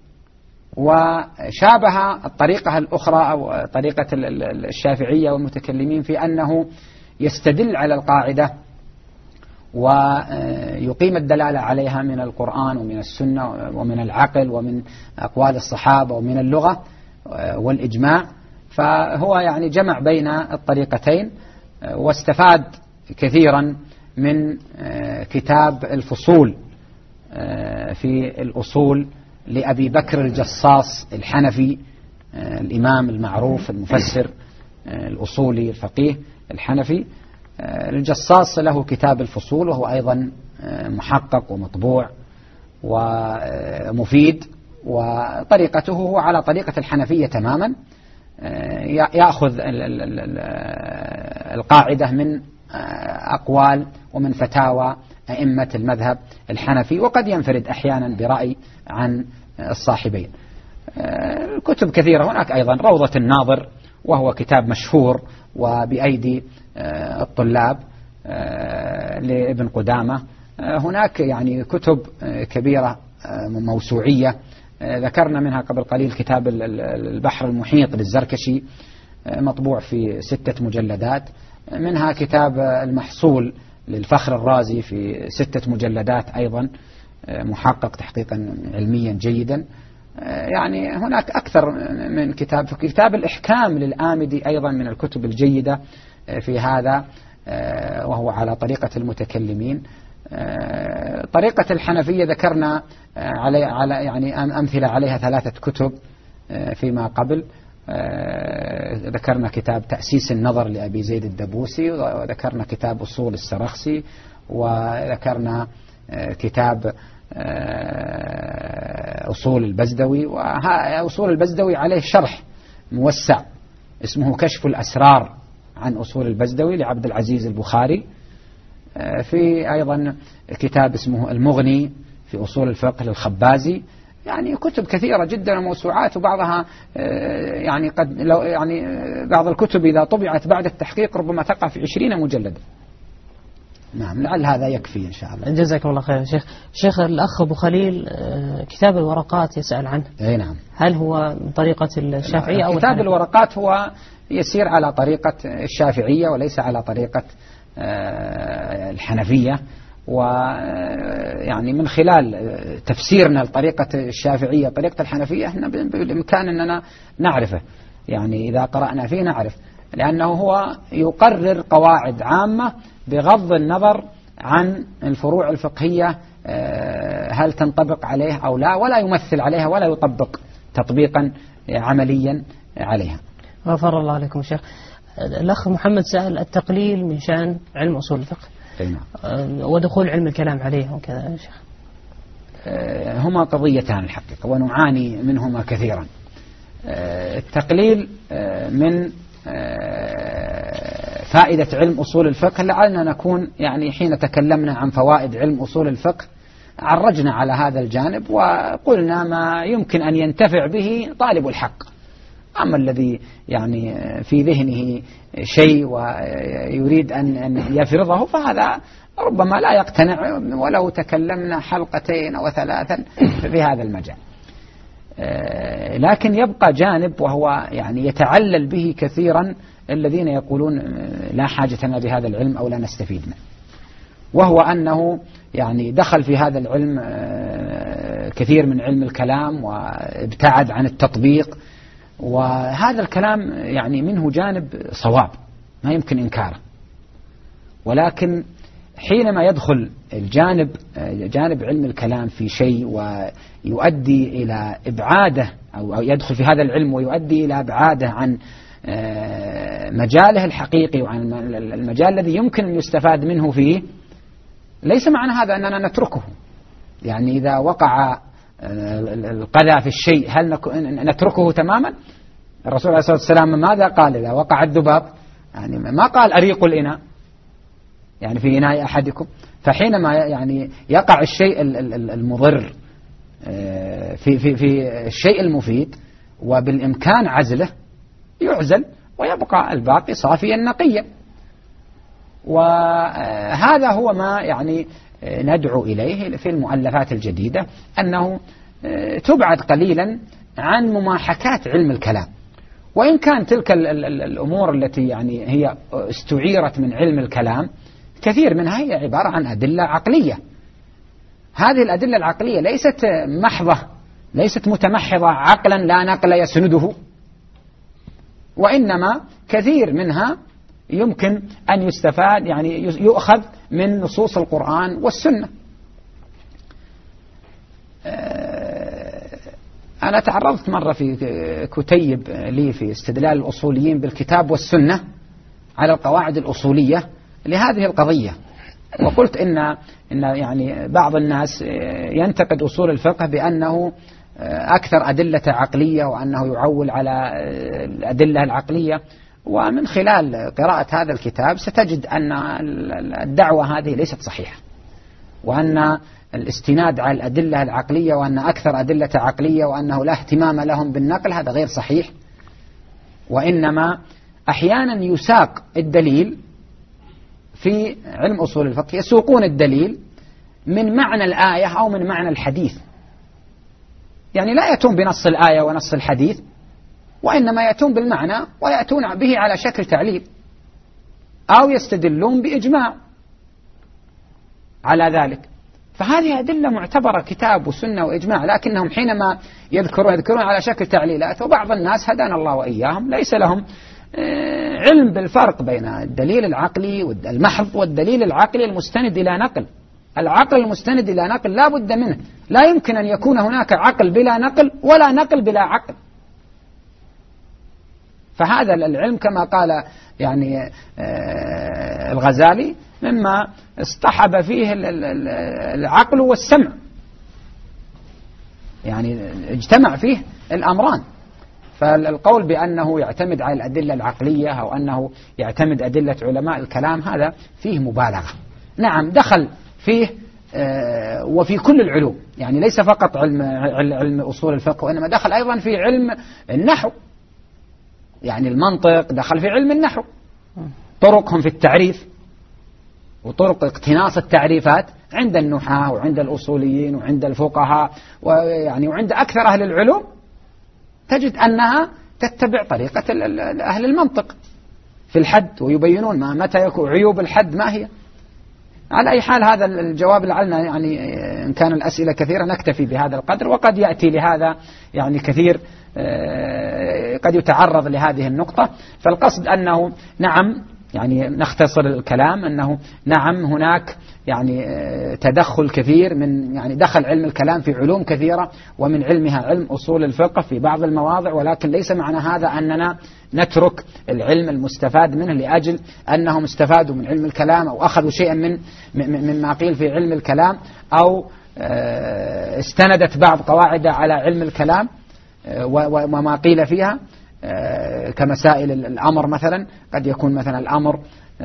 وشابه الطريقة الأخرى أو طريقة الشافعية والمتكلمين في أنه يستدل على القاعدة ويقيم الدلالة عليها من القرآن ومن السنة ومن العقل ومن أقوال الصحابة ومن اللغة والإجماع. فهو يعني جمع بين الطريقتين، واستفاد كثيرا من كتاب الفصول في الأصول لأبي بكر الجصاص الحنفي، الإمام المعروف المفسر الأصولي الفقيه الحنفي. الجصاص له كتاب الفصول، وهو أيضا محقق ومطبوع ومفيد، وطريقته هو على طريقة الحنفية تماما، يأخذ القاعدة من أقوال ومن فتاوى أئمة المذهب الحنفي، وقد ينفرد أحيانا برأي عن الصاحبين. الكتب كثيرة. هناك أيضا روضة الناظر، وهو كتاب مشهور وبأيدي الطلاب لابن قدامة. هناك يعني كتب كبيرة موسوعية، ذكرنا منها قبل قليل كتاب البحر المحيط للزركشي مطبوع في 6 مجلدات، منها كتاب المحصول للفخر الرازي في 6 مجلدات أيضا محقق تحقيقا علميا جيدا. يعني هناك أكثر من كتاب. في كتاب الإحكام للآمدي أيضا من الكتب الجيدة في هذا، وهو على طريقة المتكلمين. طريقة الحنفية ذكرنا على يعني أمثلة عليها 3 كتب فيما قبل، ذكرنا كتاب تأسيس النظر لأبي زيد الدبوسي، وذكرنا كتاب أصول السرخسي، وذكرنا كتاب أصول البزدوي. وأصول البزدوي عليه شرح موسع اسمه كشف الأسرار عن أصول البزدوي لعبد العزيز البخاري. في أيضا كتاب اسمه المغني في أصول الفقه للخبازي. يعني كتب كثيرة جدا وموسوعات، وبعضها يعني قد لو يعني بعض الكتب إذا طبعت بعد التحقيق ربما تقع في 20 مجلدا. نعم، لعل هذا يكفي إن شاء الله. جزاكم الله خير شيخ. شيخ الأخ أبو خليل كتاب الورقات يسأل عنه. أي نعم. هل هو من طريقة الشافعية أو كتاب الورقات هو يسير على طريقة الشافعية وليس على طريقة الحنفية. ويعني من خلال تفسيرنا لطريقة الشافعية طريقة الحنفية احنا بالإمكان أننا نعرفه، يعني إذا قرأنا فيه نعرف، لأنه هو يقرر قواعد عامة بغض النظر عن الفروع الفقهية هل تنطبق عليه أو لا، ولا يمثل عليها ولا يطبق تطبيقا عمليا عليها. غفر الله عليكم شيخ. الأخ محمد سأل التقليل من شأن علم أصول الفقه ودخول علم الكلام عليه وكذا يا شيخ. هما قضيتان الحقيقة ونعاني منهما كثيرا. التقليل من فائدة علم أصول الفقه، لعلنا نكون يعني حين تكلمنا عن فوائد علم أصول الفقه عرجنا على هذا الجانب وقلنا ما يمكن أن ينتفع به طالب الحق. أما الذي يعني في ذهنه شيء ويريد أن يفرضه فهذا ربما لا يقتنع ولو تكلمنا حلقتين أو 3 في هذا المجال. لكن يبقى جانب وهو يعني يتعلل به كثيرا الذين يقولون لا حاجة لنا بهذا العلم أو لا نستفيد منه، وهو أنه يعني دخل في هذا العلم كثير من علم الكلام وابتعد عن التطبيق. وهذا الكلام يعني منه جانب صواب ما يمكن إنكاره، ولكن حينما يدخل جانب علم الكلام في شيء ويؤدي إلى إبعاده أو يدخل في هذا العلم ويؤدي إلى إبعاده عن مجاله الحقيقي وعن المجال الذي يمكن أن يستفاد منه فيه، ليس معنى هذا أننا نتركه. يعني إذا وقع القذى في الشيء هل نتركه تماما؟ الرسول عليه الصلاة والسلام ماذا قال إذا وقع الذباب؟ يعني ما قال أريق الإناء يعني في إناء أحدكم. فحينما يعني يقع الشيء المضر في الشيء المفيد وبالإمكان عزله يعزل ويبقى الباقي صافيا نقيا. وهذا هو ما يعني ندعو إليه في المؤلفات الجديدة، أنه تبعد قليلا عن مماحكات علم الكلام. وإن كان تلك الأمور التي يعني هي استعيرت من علم الكلام كثير منها هي عبارة عن أدلة عقلية. هذه الأدلة العقلية ليست محضة، ليست متمحضة عقلا لا نقل يسنده، وإنما كثير منها يمكن أن يستفاد يعني يؤخذ من نصوص القرآن والسنة. أنا تعرضت مرة في كتيب لي في استدلال الأصوليين بالكتاب والسنة على القواعد الأصولية لهذه القضية، وقلت إن يعني بعض الناس ينتقد أصول الفقه بأنه أكثر أدلة عقلية وأنه يعول على الأدلة العقلية. ومن خلال قراءة هذا الكتاب ستجد أن الدعوة هذه ليست صحيحة، وأن الاستناد على الأدلة العقلية وأن أكثر أدلة عقلية وأنه لا اهتمام لهم بالنقل هذا غير صحيح. وإنما أحيانا يساق الدليل في علم أصول الفقه، يسوقون الدليل من معنى الآية أو من معنى الحديث، يعني لا يأتون بنص الآية ونص الحديث، وإنما يأتون بالمعنى ويأتون به على شكل تعليل، أو يستدلون بإجماع على ذلك. فهذه أدلة معتبرة كتاب وسنة وإجماع، لكنهم حينما يذكرون على شكل تعليلات. وبعض الناس هدانا الله وإياهم ليس لهم علم بالفرق بين الدليل العقلي والمحض والدليل العقلي المستند إلى نقل. العقل المستند إلى نقل لا بد منه، لا يمكن أن يكون هناك عقل بلا نقل ولا نقل بلا عقل. فهذا العلم كما قال يعني الغزالي مما اصطحب فيه العقل والسمع، يعني اجتمع فيه الأمران. فالقول بأنه يعتمد على الأدلة العقلية أو أنه يعتمد أدلة علماء الكلام هذا فيه مبالغة. نعم دخل فيه وفي كل العلوم، يعني ليس فقط علم أصول الفقه، وإنما دخل أيضا في علم النحو، يعني المنطق دخل في علم النحو، طرقهم في التعريف وطرق اقتناص التعريفات عند النحاة وعند الأصوليين وعند الفقهاء ويعني وعند أكثر أهل العلوم تجد أنها تتبع طريقة أهل المنطق في الحد، ويبينون ما متى يكون عيوب الحد ما هي. على أي حال هذا الجواب لعلنا يعني إن كان الأسئلة كثيرة نكتفي بهذا القدر، وقد يأتي لهذا يعني كثير قد يتعرض لهذه النقطة. فالقصد أنه نعم يعني نختصر الكلام أنه نعم هناك يعني تدخل كثير من يعني دخل علم الكلام في علوم كثيرة، ومن علمها علم أصول الفقه في بعض المواضع، ولكن ليس معنى هذا أننا نترك العلم المستفاد منه لأجل أنهم استفادوا من علم الكلام أو أخذوا شيئا مما قيل في علم الكلام، أو استندت بعض قواعد على علم الكلام وما قيل فيها كمسائل الأمر مثلا. قد يكون مثلا الأمر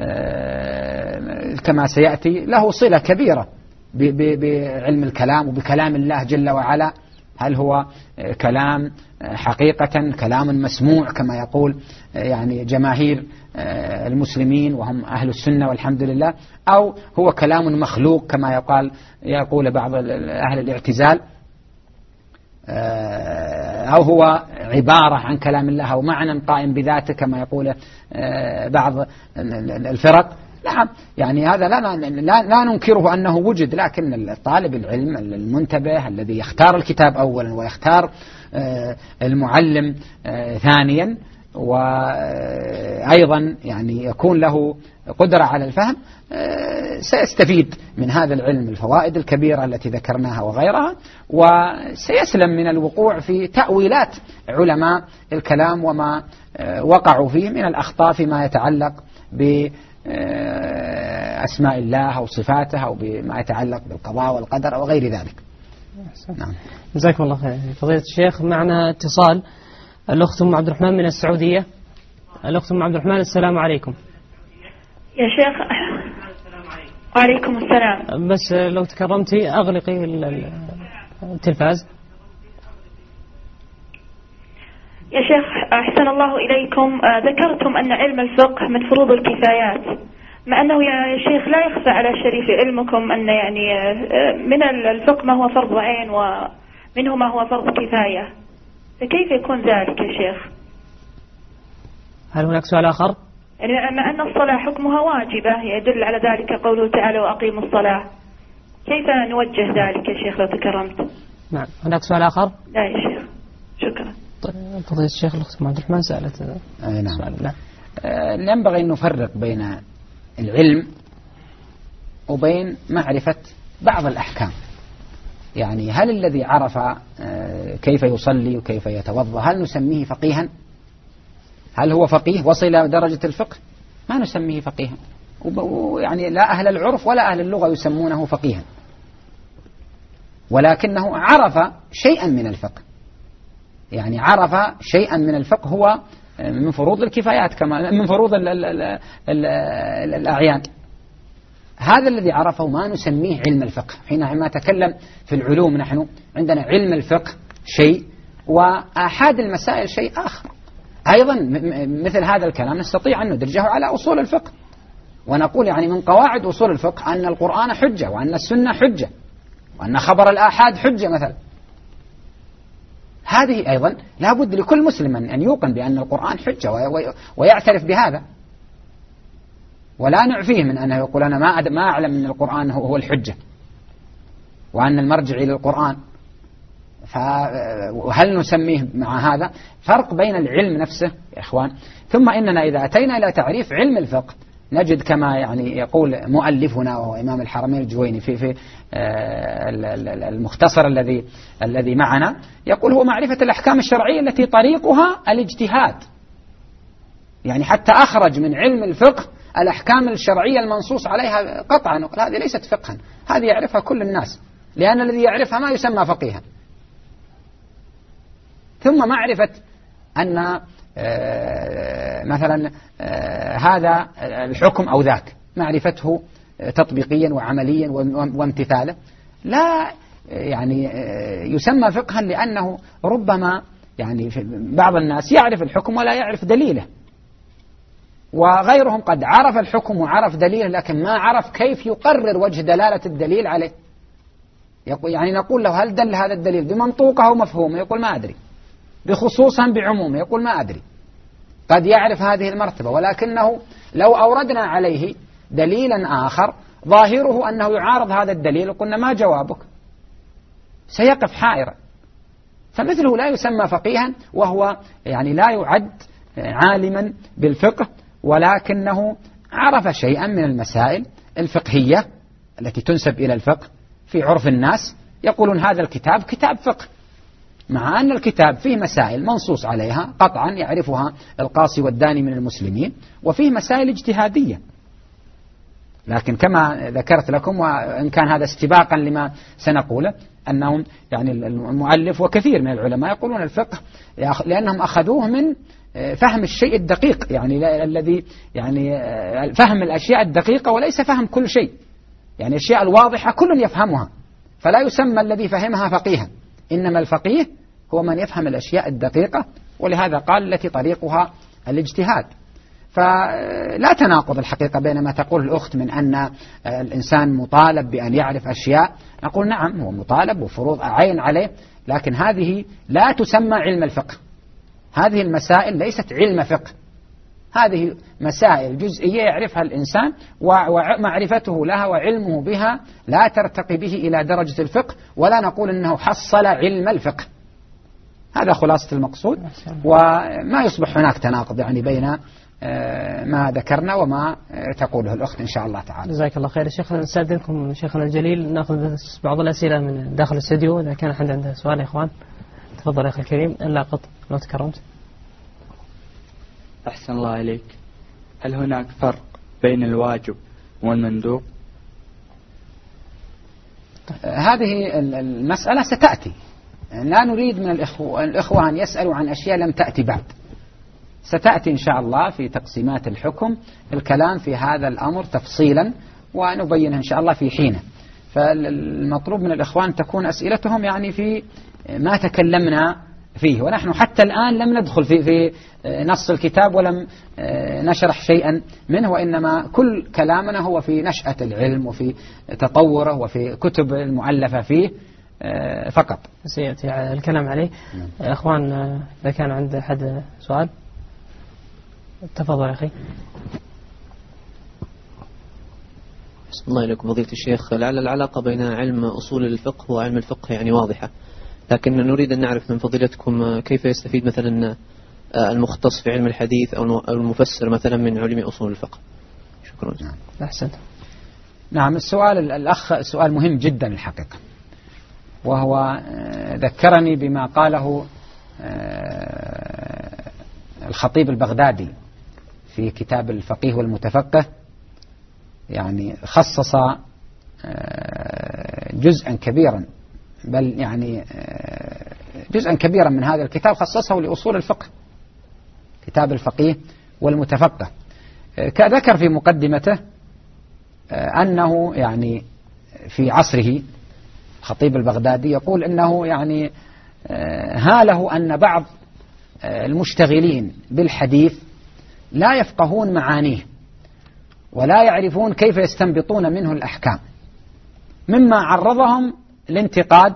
كما سيأتي له صلة كبيرة بعلم الكلام وبكلام الله جل وعلا، هل هو كلام حقيقة كلام مسموع كما يقول يعني جماهير المسلمين وهم أهل السنة والحمد لله، أو هو كلام مخلوق كما يقول بعض أهل الاعتزال، أو هو عبارة عن كلام الله أو معنى قائم بذاته كما يقول بعض الفرق. نعم يعني هذا لا ننكره أنه وجد، لكن الطالب العلم المنتبه الذي يختار الكتاب أولا ويختار المعلم ثانيا، وأيضا يعني يكون له قدرة على الفهم، سيستفيد من هذا العلم الفوائد الكبيرة التي ذكرناها وغيرها، وسيسلم من الوقوع في تأويلات علماء الكلام وما وقعوا فيه من الأخطاء فيما يتعلق بأسماء الله أو صفاته أو بما يتعلق بالقضاء والقدر أو غير ذلك. نعم. جزاكم الله خير. فضيلة الشيخ معنا اتصال، الأخت أم عبد الرحمن من السعودية. الأخت أم عبد الرحمن السلام عليكم. يا شيخ. وعليكم السلام. بس لو تكرمتي أغلقي التلفاز. يا شيخ أحسن الله إليكم، ذكرتم أن علم الفقه من فروض الكفايات، مع أنه يا شيخ لا يخفى على شريف علمكم أن يعني من الفقه ما هو فرض عين ومنه ما هو فرض كفاية، فكيف يكون ذلك يا شيخ؟ هل هناك سؤال آخر؟ يعني مع أن الصلاة حكمها واجبة يدل على ذلك قوله تعالى وأقيموا الصلاة، كيف نوجه ذلك يا شيخ لو تكرمت؟ نعم. هناك سؤال آخر؟ لا يا شيخ شكرا. فضيلة الشيخ الأخت عبد الرحمن سألت نعم. سؤال. ينبغي أن نفرق بين العلم وبين معرفة بعض الأحكام. يعني هل الذي عرف كيف يصلي وكيف يتوضأ هل نسميه فقيها؟ هل هو فقيه وصل إلى درجة الفقه؟ ما نسميه فقيها، يعني لا أهل العرف ولا أهل اللغة يسمونه فقيها، ولكنه عرف شيئا من الفقه. يعني عرف شيئا من الفقه هو من فروض الكفايات كما من فروض الأعيان. هذا الذي عرفه ما نسميه علم الفقه. حينما نتكلم في العلوم نحن عندنا علم الفقه شيء وآحاد المسائل شيء آخر. أيضا مثل هذا الكلام نستطيع أن ندرجه على أصول الفقه، ونقول يعني من قواعد أصول الفقه أن القرآن حجة، وأن السنة حجة، وأن خبر الآحاد حجة مثلا. هذه أيضا لا بد لكل مسلم أن يوقن بأن القرآن حجة ويعترف بهذا، ولا نعفيه من أنه يقول أنا ما أعلم أن القرآن هو الحجة وأن المرجع إلى القرآن. فهل نسميه مع هذا؟ فرق بين العلم نفسه يا إخوان. ثم إننا إذا أتينا إلى تعريف علم الفقه نجد كما يعني يقول مؤلفنا وهو إمام الحرمين الجويني في المختصر الذي معنا، يقول هو معرفة الأحكام الشرعية التي طريقها الاجتهاد يعني حتى أخرج من علم الفقه الأحكام الشرعية المنصوص عليها قطعا، وقال هذه ليست فقها، هذه يعرفها كل الناس، لأن الذي يعرفها ما يسمى فقيها. ثم معرفة أن مثلا هذا الحكم أو ذاك، معرفته تطبيقيا وعمليا وامتثالا، لا يعني يسمى فقها، لأنه ربما يعني بعض الناس يعرف الحكم ولا يعرف دليله، وغيرهم قد عرف الحكم وعرف دليله لكن ما عرف كيف يقرر وجه دلالة الدليل عليه. يعني نقول له هل دل هذا الدليل بمنطوقه أو مفهومه؟ يقول ما أدري. بخصوصا بعمومه؟ يقول ما أدري. قد يعرف هذه المرتبة، ولكنه لو أوردنا عليه دليلا آخر ظاهره أنه يعارض هذا الدليل وقلنا ما جوابك، سيقف حائرا. فمثله لا يسمى فقيها، وهو يعني لا يعد عالما بالفقه، ولكنه عرف شيئا من المسائل الفقهية التي تنسب إلى الفقه في عرف الناس، يقولون هذا الكتاب كتاب فقه، مع أن الكتاب فيه مسائل منصوص عليها قطعا يعرفها القاصي والداني من المسلمين، وفيه مسائل اجتهادية. لكن كما ذكرت لكم، وإن كان هذا استباقا لما سنقوله، أنهم يعني المؤلف وكثير من العلماء يقولون الفقه لأنهم أخذوه من فهم الشيء الدقيق، يعني الذي يعني فهم الأشياء الدقيقة وليس فهم كل شيء. يعني الأشياء الواضحة كل يفهمها، فلا يسمى الذي فهمها فقيها، إنما الفقيه هو من يفهم الأشياء الدقيقة، ولهذا قال التي طريقها الاجتهاد. فلا تناقض الحقيقة بين ما تقول الأخت من أن الإنسان مطالب بأن يعرف أشياء، نقول نعم هو مطالب وفروض عين عليه، لكن هذه لا تسمى علم الفقه. هذه المسائل ليست علم فقه، هذه مسائل جزئية يعرفها الإنسان، ومعرفته لها وعلمه بها لا ترتقي به إلى درجة الفقه، ولا نقول أنه حصل علم الفقه. هذا خلاصة المقصود، وما يصبح هناك تناقض يعني بين ما ذكرنا وما تقوله الأخت إن شاء الله تعالى. جزاك الله خير. شيخنا نستأذنكم شيخنا الجليل نأخذ بعض الأسئلة من داخل الاستديو، إذا كان أحد عنده سؤال يا إخوان تفضل يا أخي الكريم، إلا قط لو تكرمت. أحسن الله إليك، هل هناك فرق بين الواجب والمندوب؟ هذه المسألة ستأتي، لا نريد من الإخوة أن يسألوا عن أشياء لم تأتي بعد، ستأتي إن شاء الله في تقسيمات الحكم الكلام في هذا الأمر تفصيلا، ونبينها إن شاء الله في حينه. فالمطلوب من الإخوان تكون أسئلتهم يعني في ما تكلمنا فيه، ونحن حتى الآن لم ندخل في نص الكتاب ولم نشرح شيئا منه، وإنما كل كلامنا هو في نشأة العلم وفي تطوره وفي كتب المؤلفة فيه فقط. سيأتي الكلام عليه. أخوان إذا كان عند أحد سؤال تفضل يا أخي. بسم الله إليكم فضيلة الشيخ. لعل العلاقة بين علم أصول الفقه وعلم الفقه يعني واضحة، لكن نريد أن نعرف من فضيلتكم كيف يستفيد مثلا المختص في علم الحديث أو المفسر مثلا من علم أصول الفقه. شكرا. أحسنت. نعم، السؤال الأخ سؤال مهم جدا الحقيقة، وهو ذكرني بما قاله الخطيب البغدادي في كتاب الفقيه والمتفقه، يعني خصص جزءا كبيرا، بل يعني جزءا كبيرا من هذا الكتاب خصصه لأصول الفقه، كتاب الفقيه والمتفقه. ذكر في مقدمته أنه يعني في عصره الخطيب البغدادي يقول أنه يعني هاله أن بعض المشتغلين بالحديث لا يفقهون معانيه ولا يعرفون كيف يستنبطون منه الأحكام، مما عرضهم لانتقاد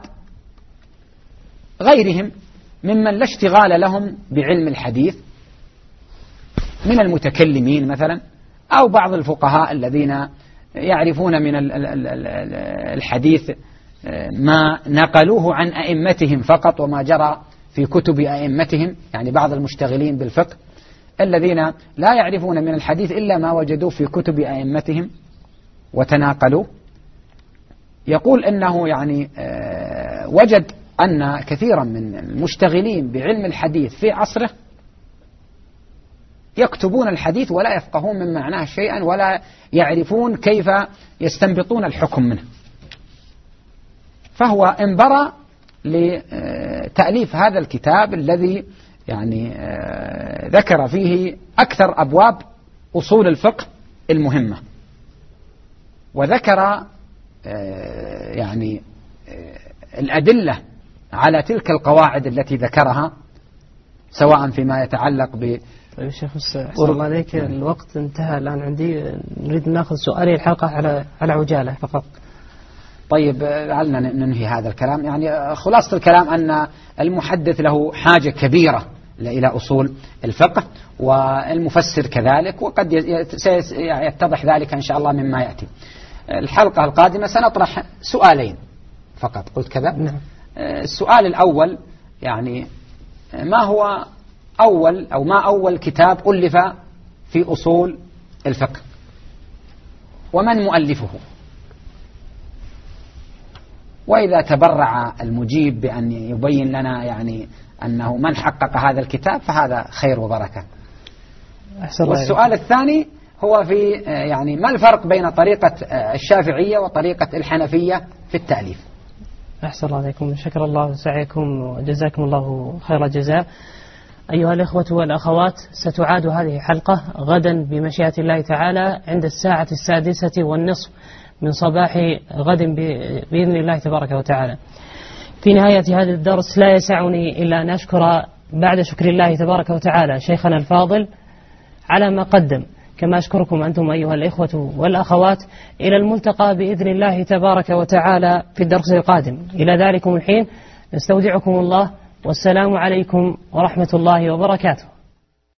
غيرهم ممن لا اشتغال لهم بعلم الحديث من المتكلمين مثلا، أو بعض الفقهاء الذين يعرفون من الحديث ما نقلوه عن أئمتهم فقط وما جرى في كتب أئمتهم، يعني بعض المشتغلين بالفقه الذين لا يعرفون من الحديث إلا ما وجدوه في كتب أئمتهم وتناقلوه. يقول أنه يعني وجد أن كثيرا من المشتغلين بعلم الحديث في عصره يكتبون الحديث ولا يفقهون من معناه شيئا ولا يعرفون كيف يستنبطون الحكم منه. فهو انبرى لتأليف هذا الكتاب الذي يعني ذكر فيه أكثر أبواب أصول الفقه المهمة، وذكر يعني الأدلة على تلك القواعد التي ذكرها، سواء فيما يتعلق ب طيب شيخ أحسن الله عليك، الوقت انتهى الآن عندي، نريد ناخذ سؤالي الحلقة على عجالة فقط. طيب لعلنا ننهي هذا الكلام. يعني خلاصة الكلام أن المحدث له حاجة كبيرة إلى أصول الفقه، والمفسر كذلك، وقد سيتضح ذلك إن شاء الله مما يأتي. الحلقة القادمة سنطرح سؤالين فقط، قلت كذا؟ نعم. السؤال الأول يعني ما هو أول أو ما أول كتاب ألف في أصول الفقه، ومن مؤلفه؟ وإذا تبرع المجيب بأن يبين لنا يعني أنه من حقق هذا الكتاب فهذا خير وبركة. والسؤال الثاني هو في يعني ما الفرق بين طريقة الشافعية وطريقة الحنفية في التأليف؟ أحسن الله عليكم، شكر الله سعيكم وجزاكم الله خير الجزاء. أيها الإخوة والأخوات، ستعاد هذه الحلقة غدا بمشيئة الله تعالى عند 6:06 من صباح غد بإذن الله تبارك وتعالى. في نهاية هذا الدرس لا يسعني إلا أن أشكر بعد شكر الله تبارك وتعالى شيخنا الفاضل على ما قدم، كما أشكركم أنتم أيها الإخوة والأخوات. إلى الملتقى بإذن الله تبارك وتعالى في الدرس القادم. إلى ذلكم الحين نستودعكم الله، والسلام عليكم ورحمة الله وبركاته.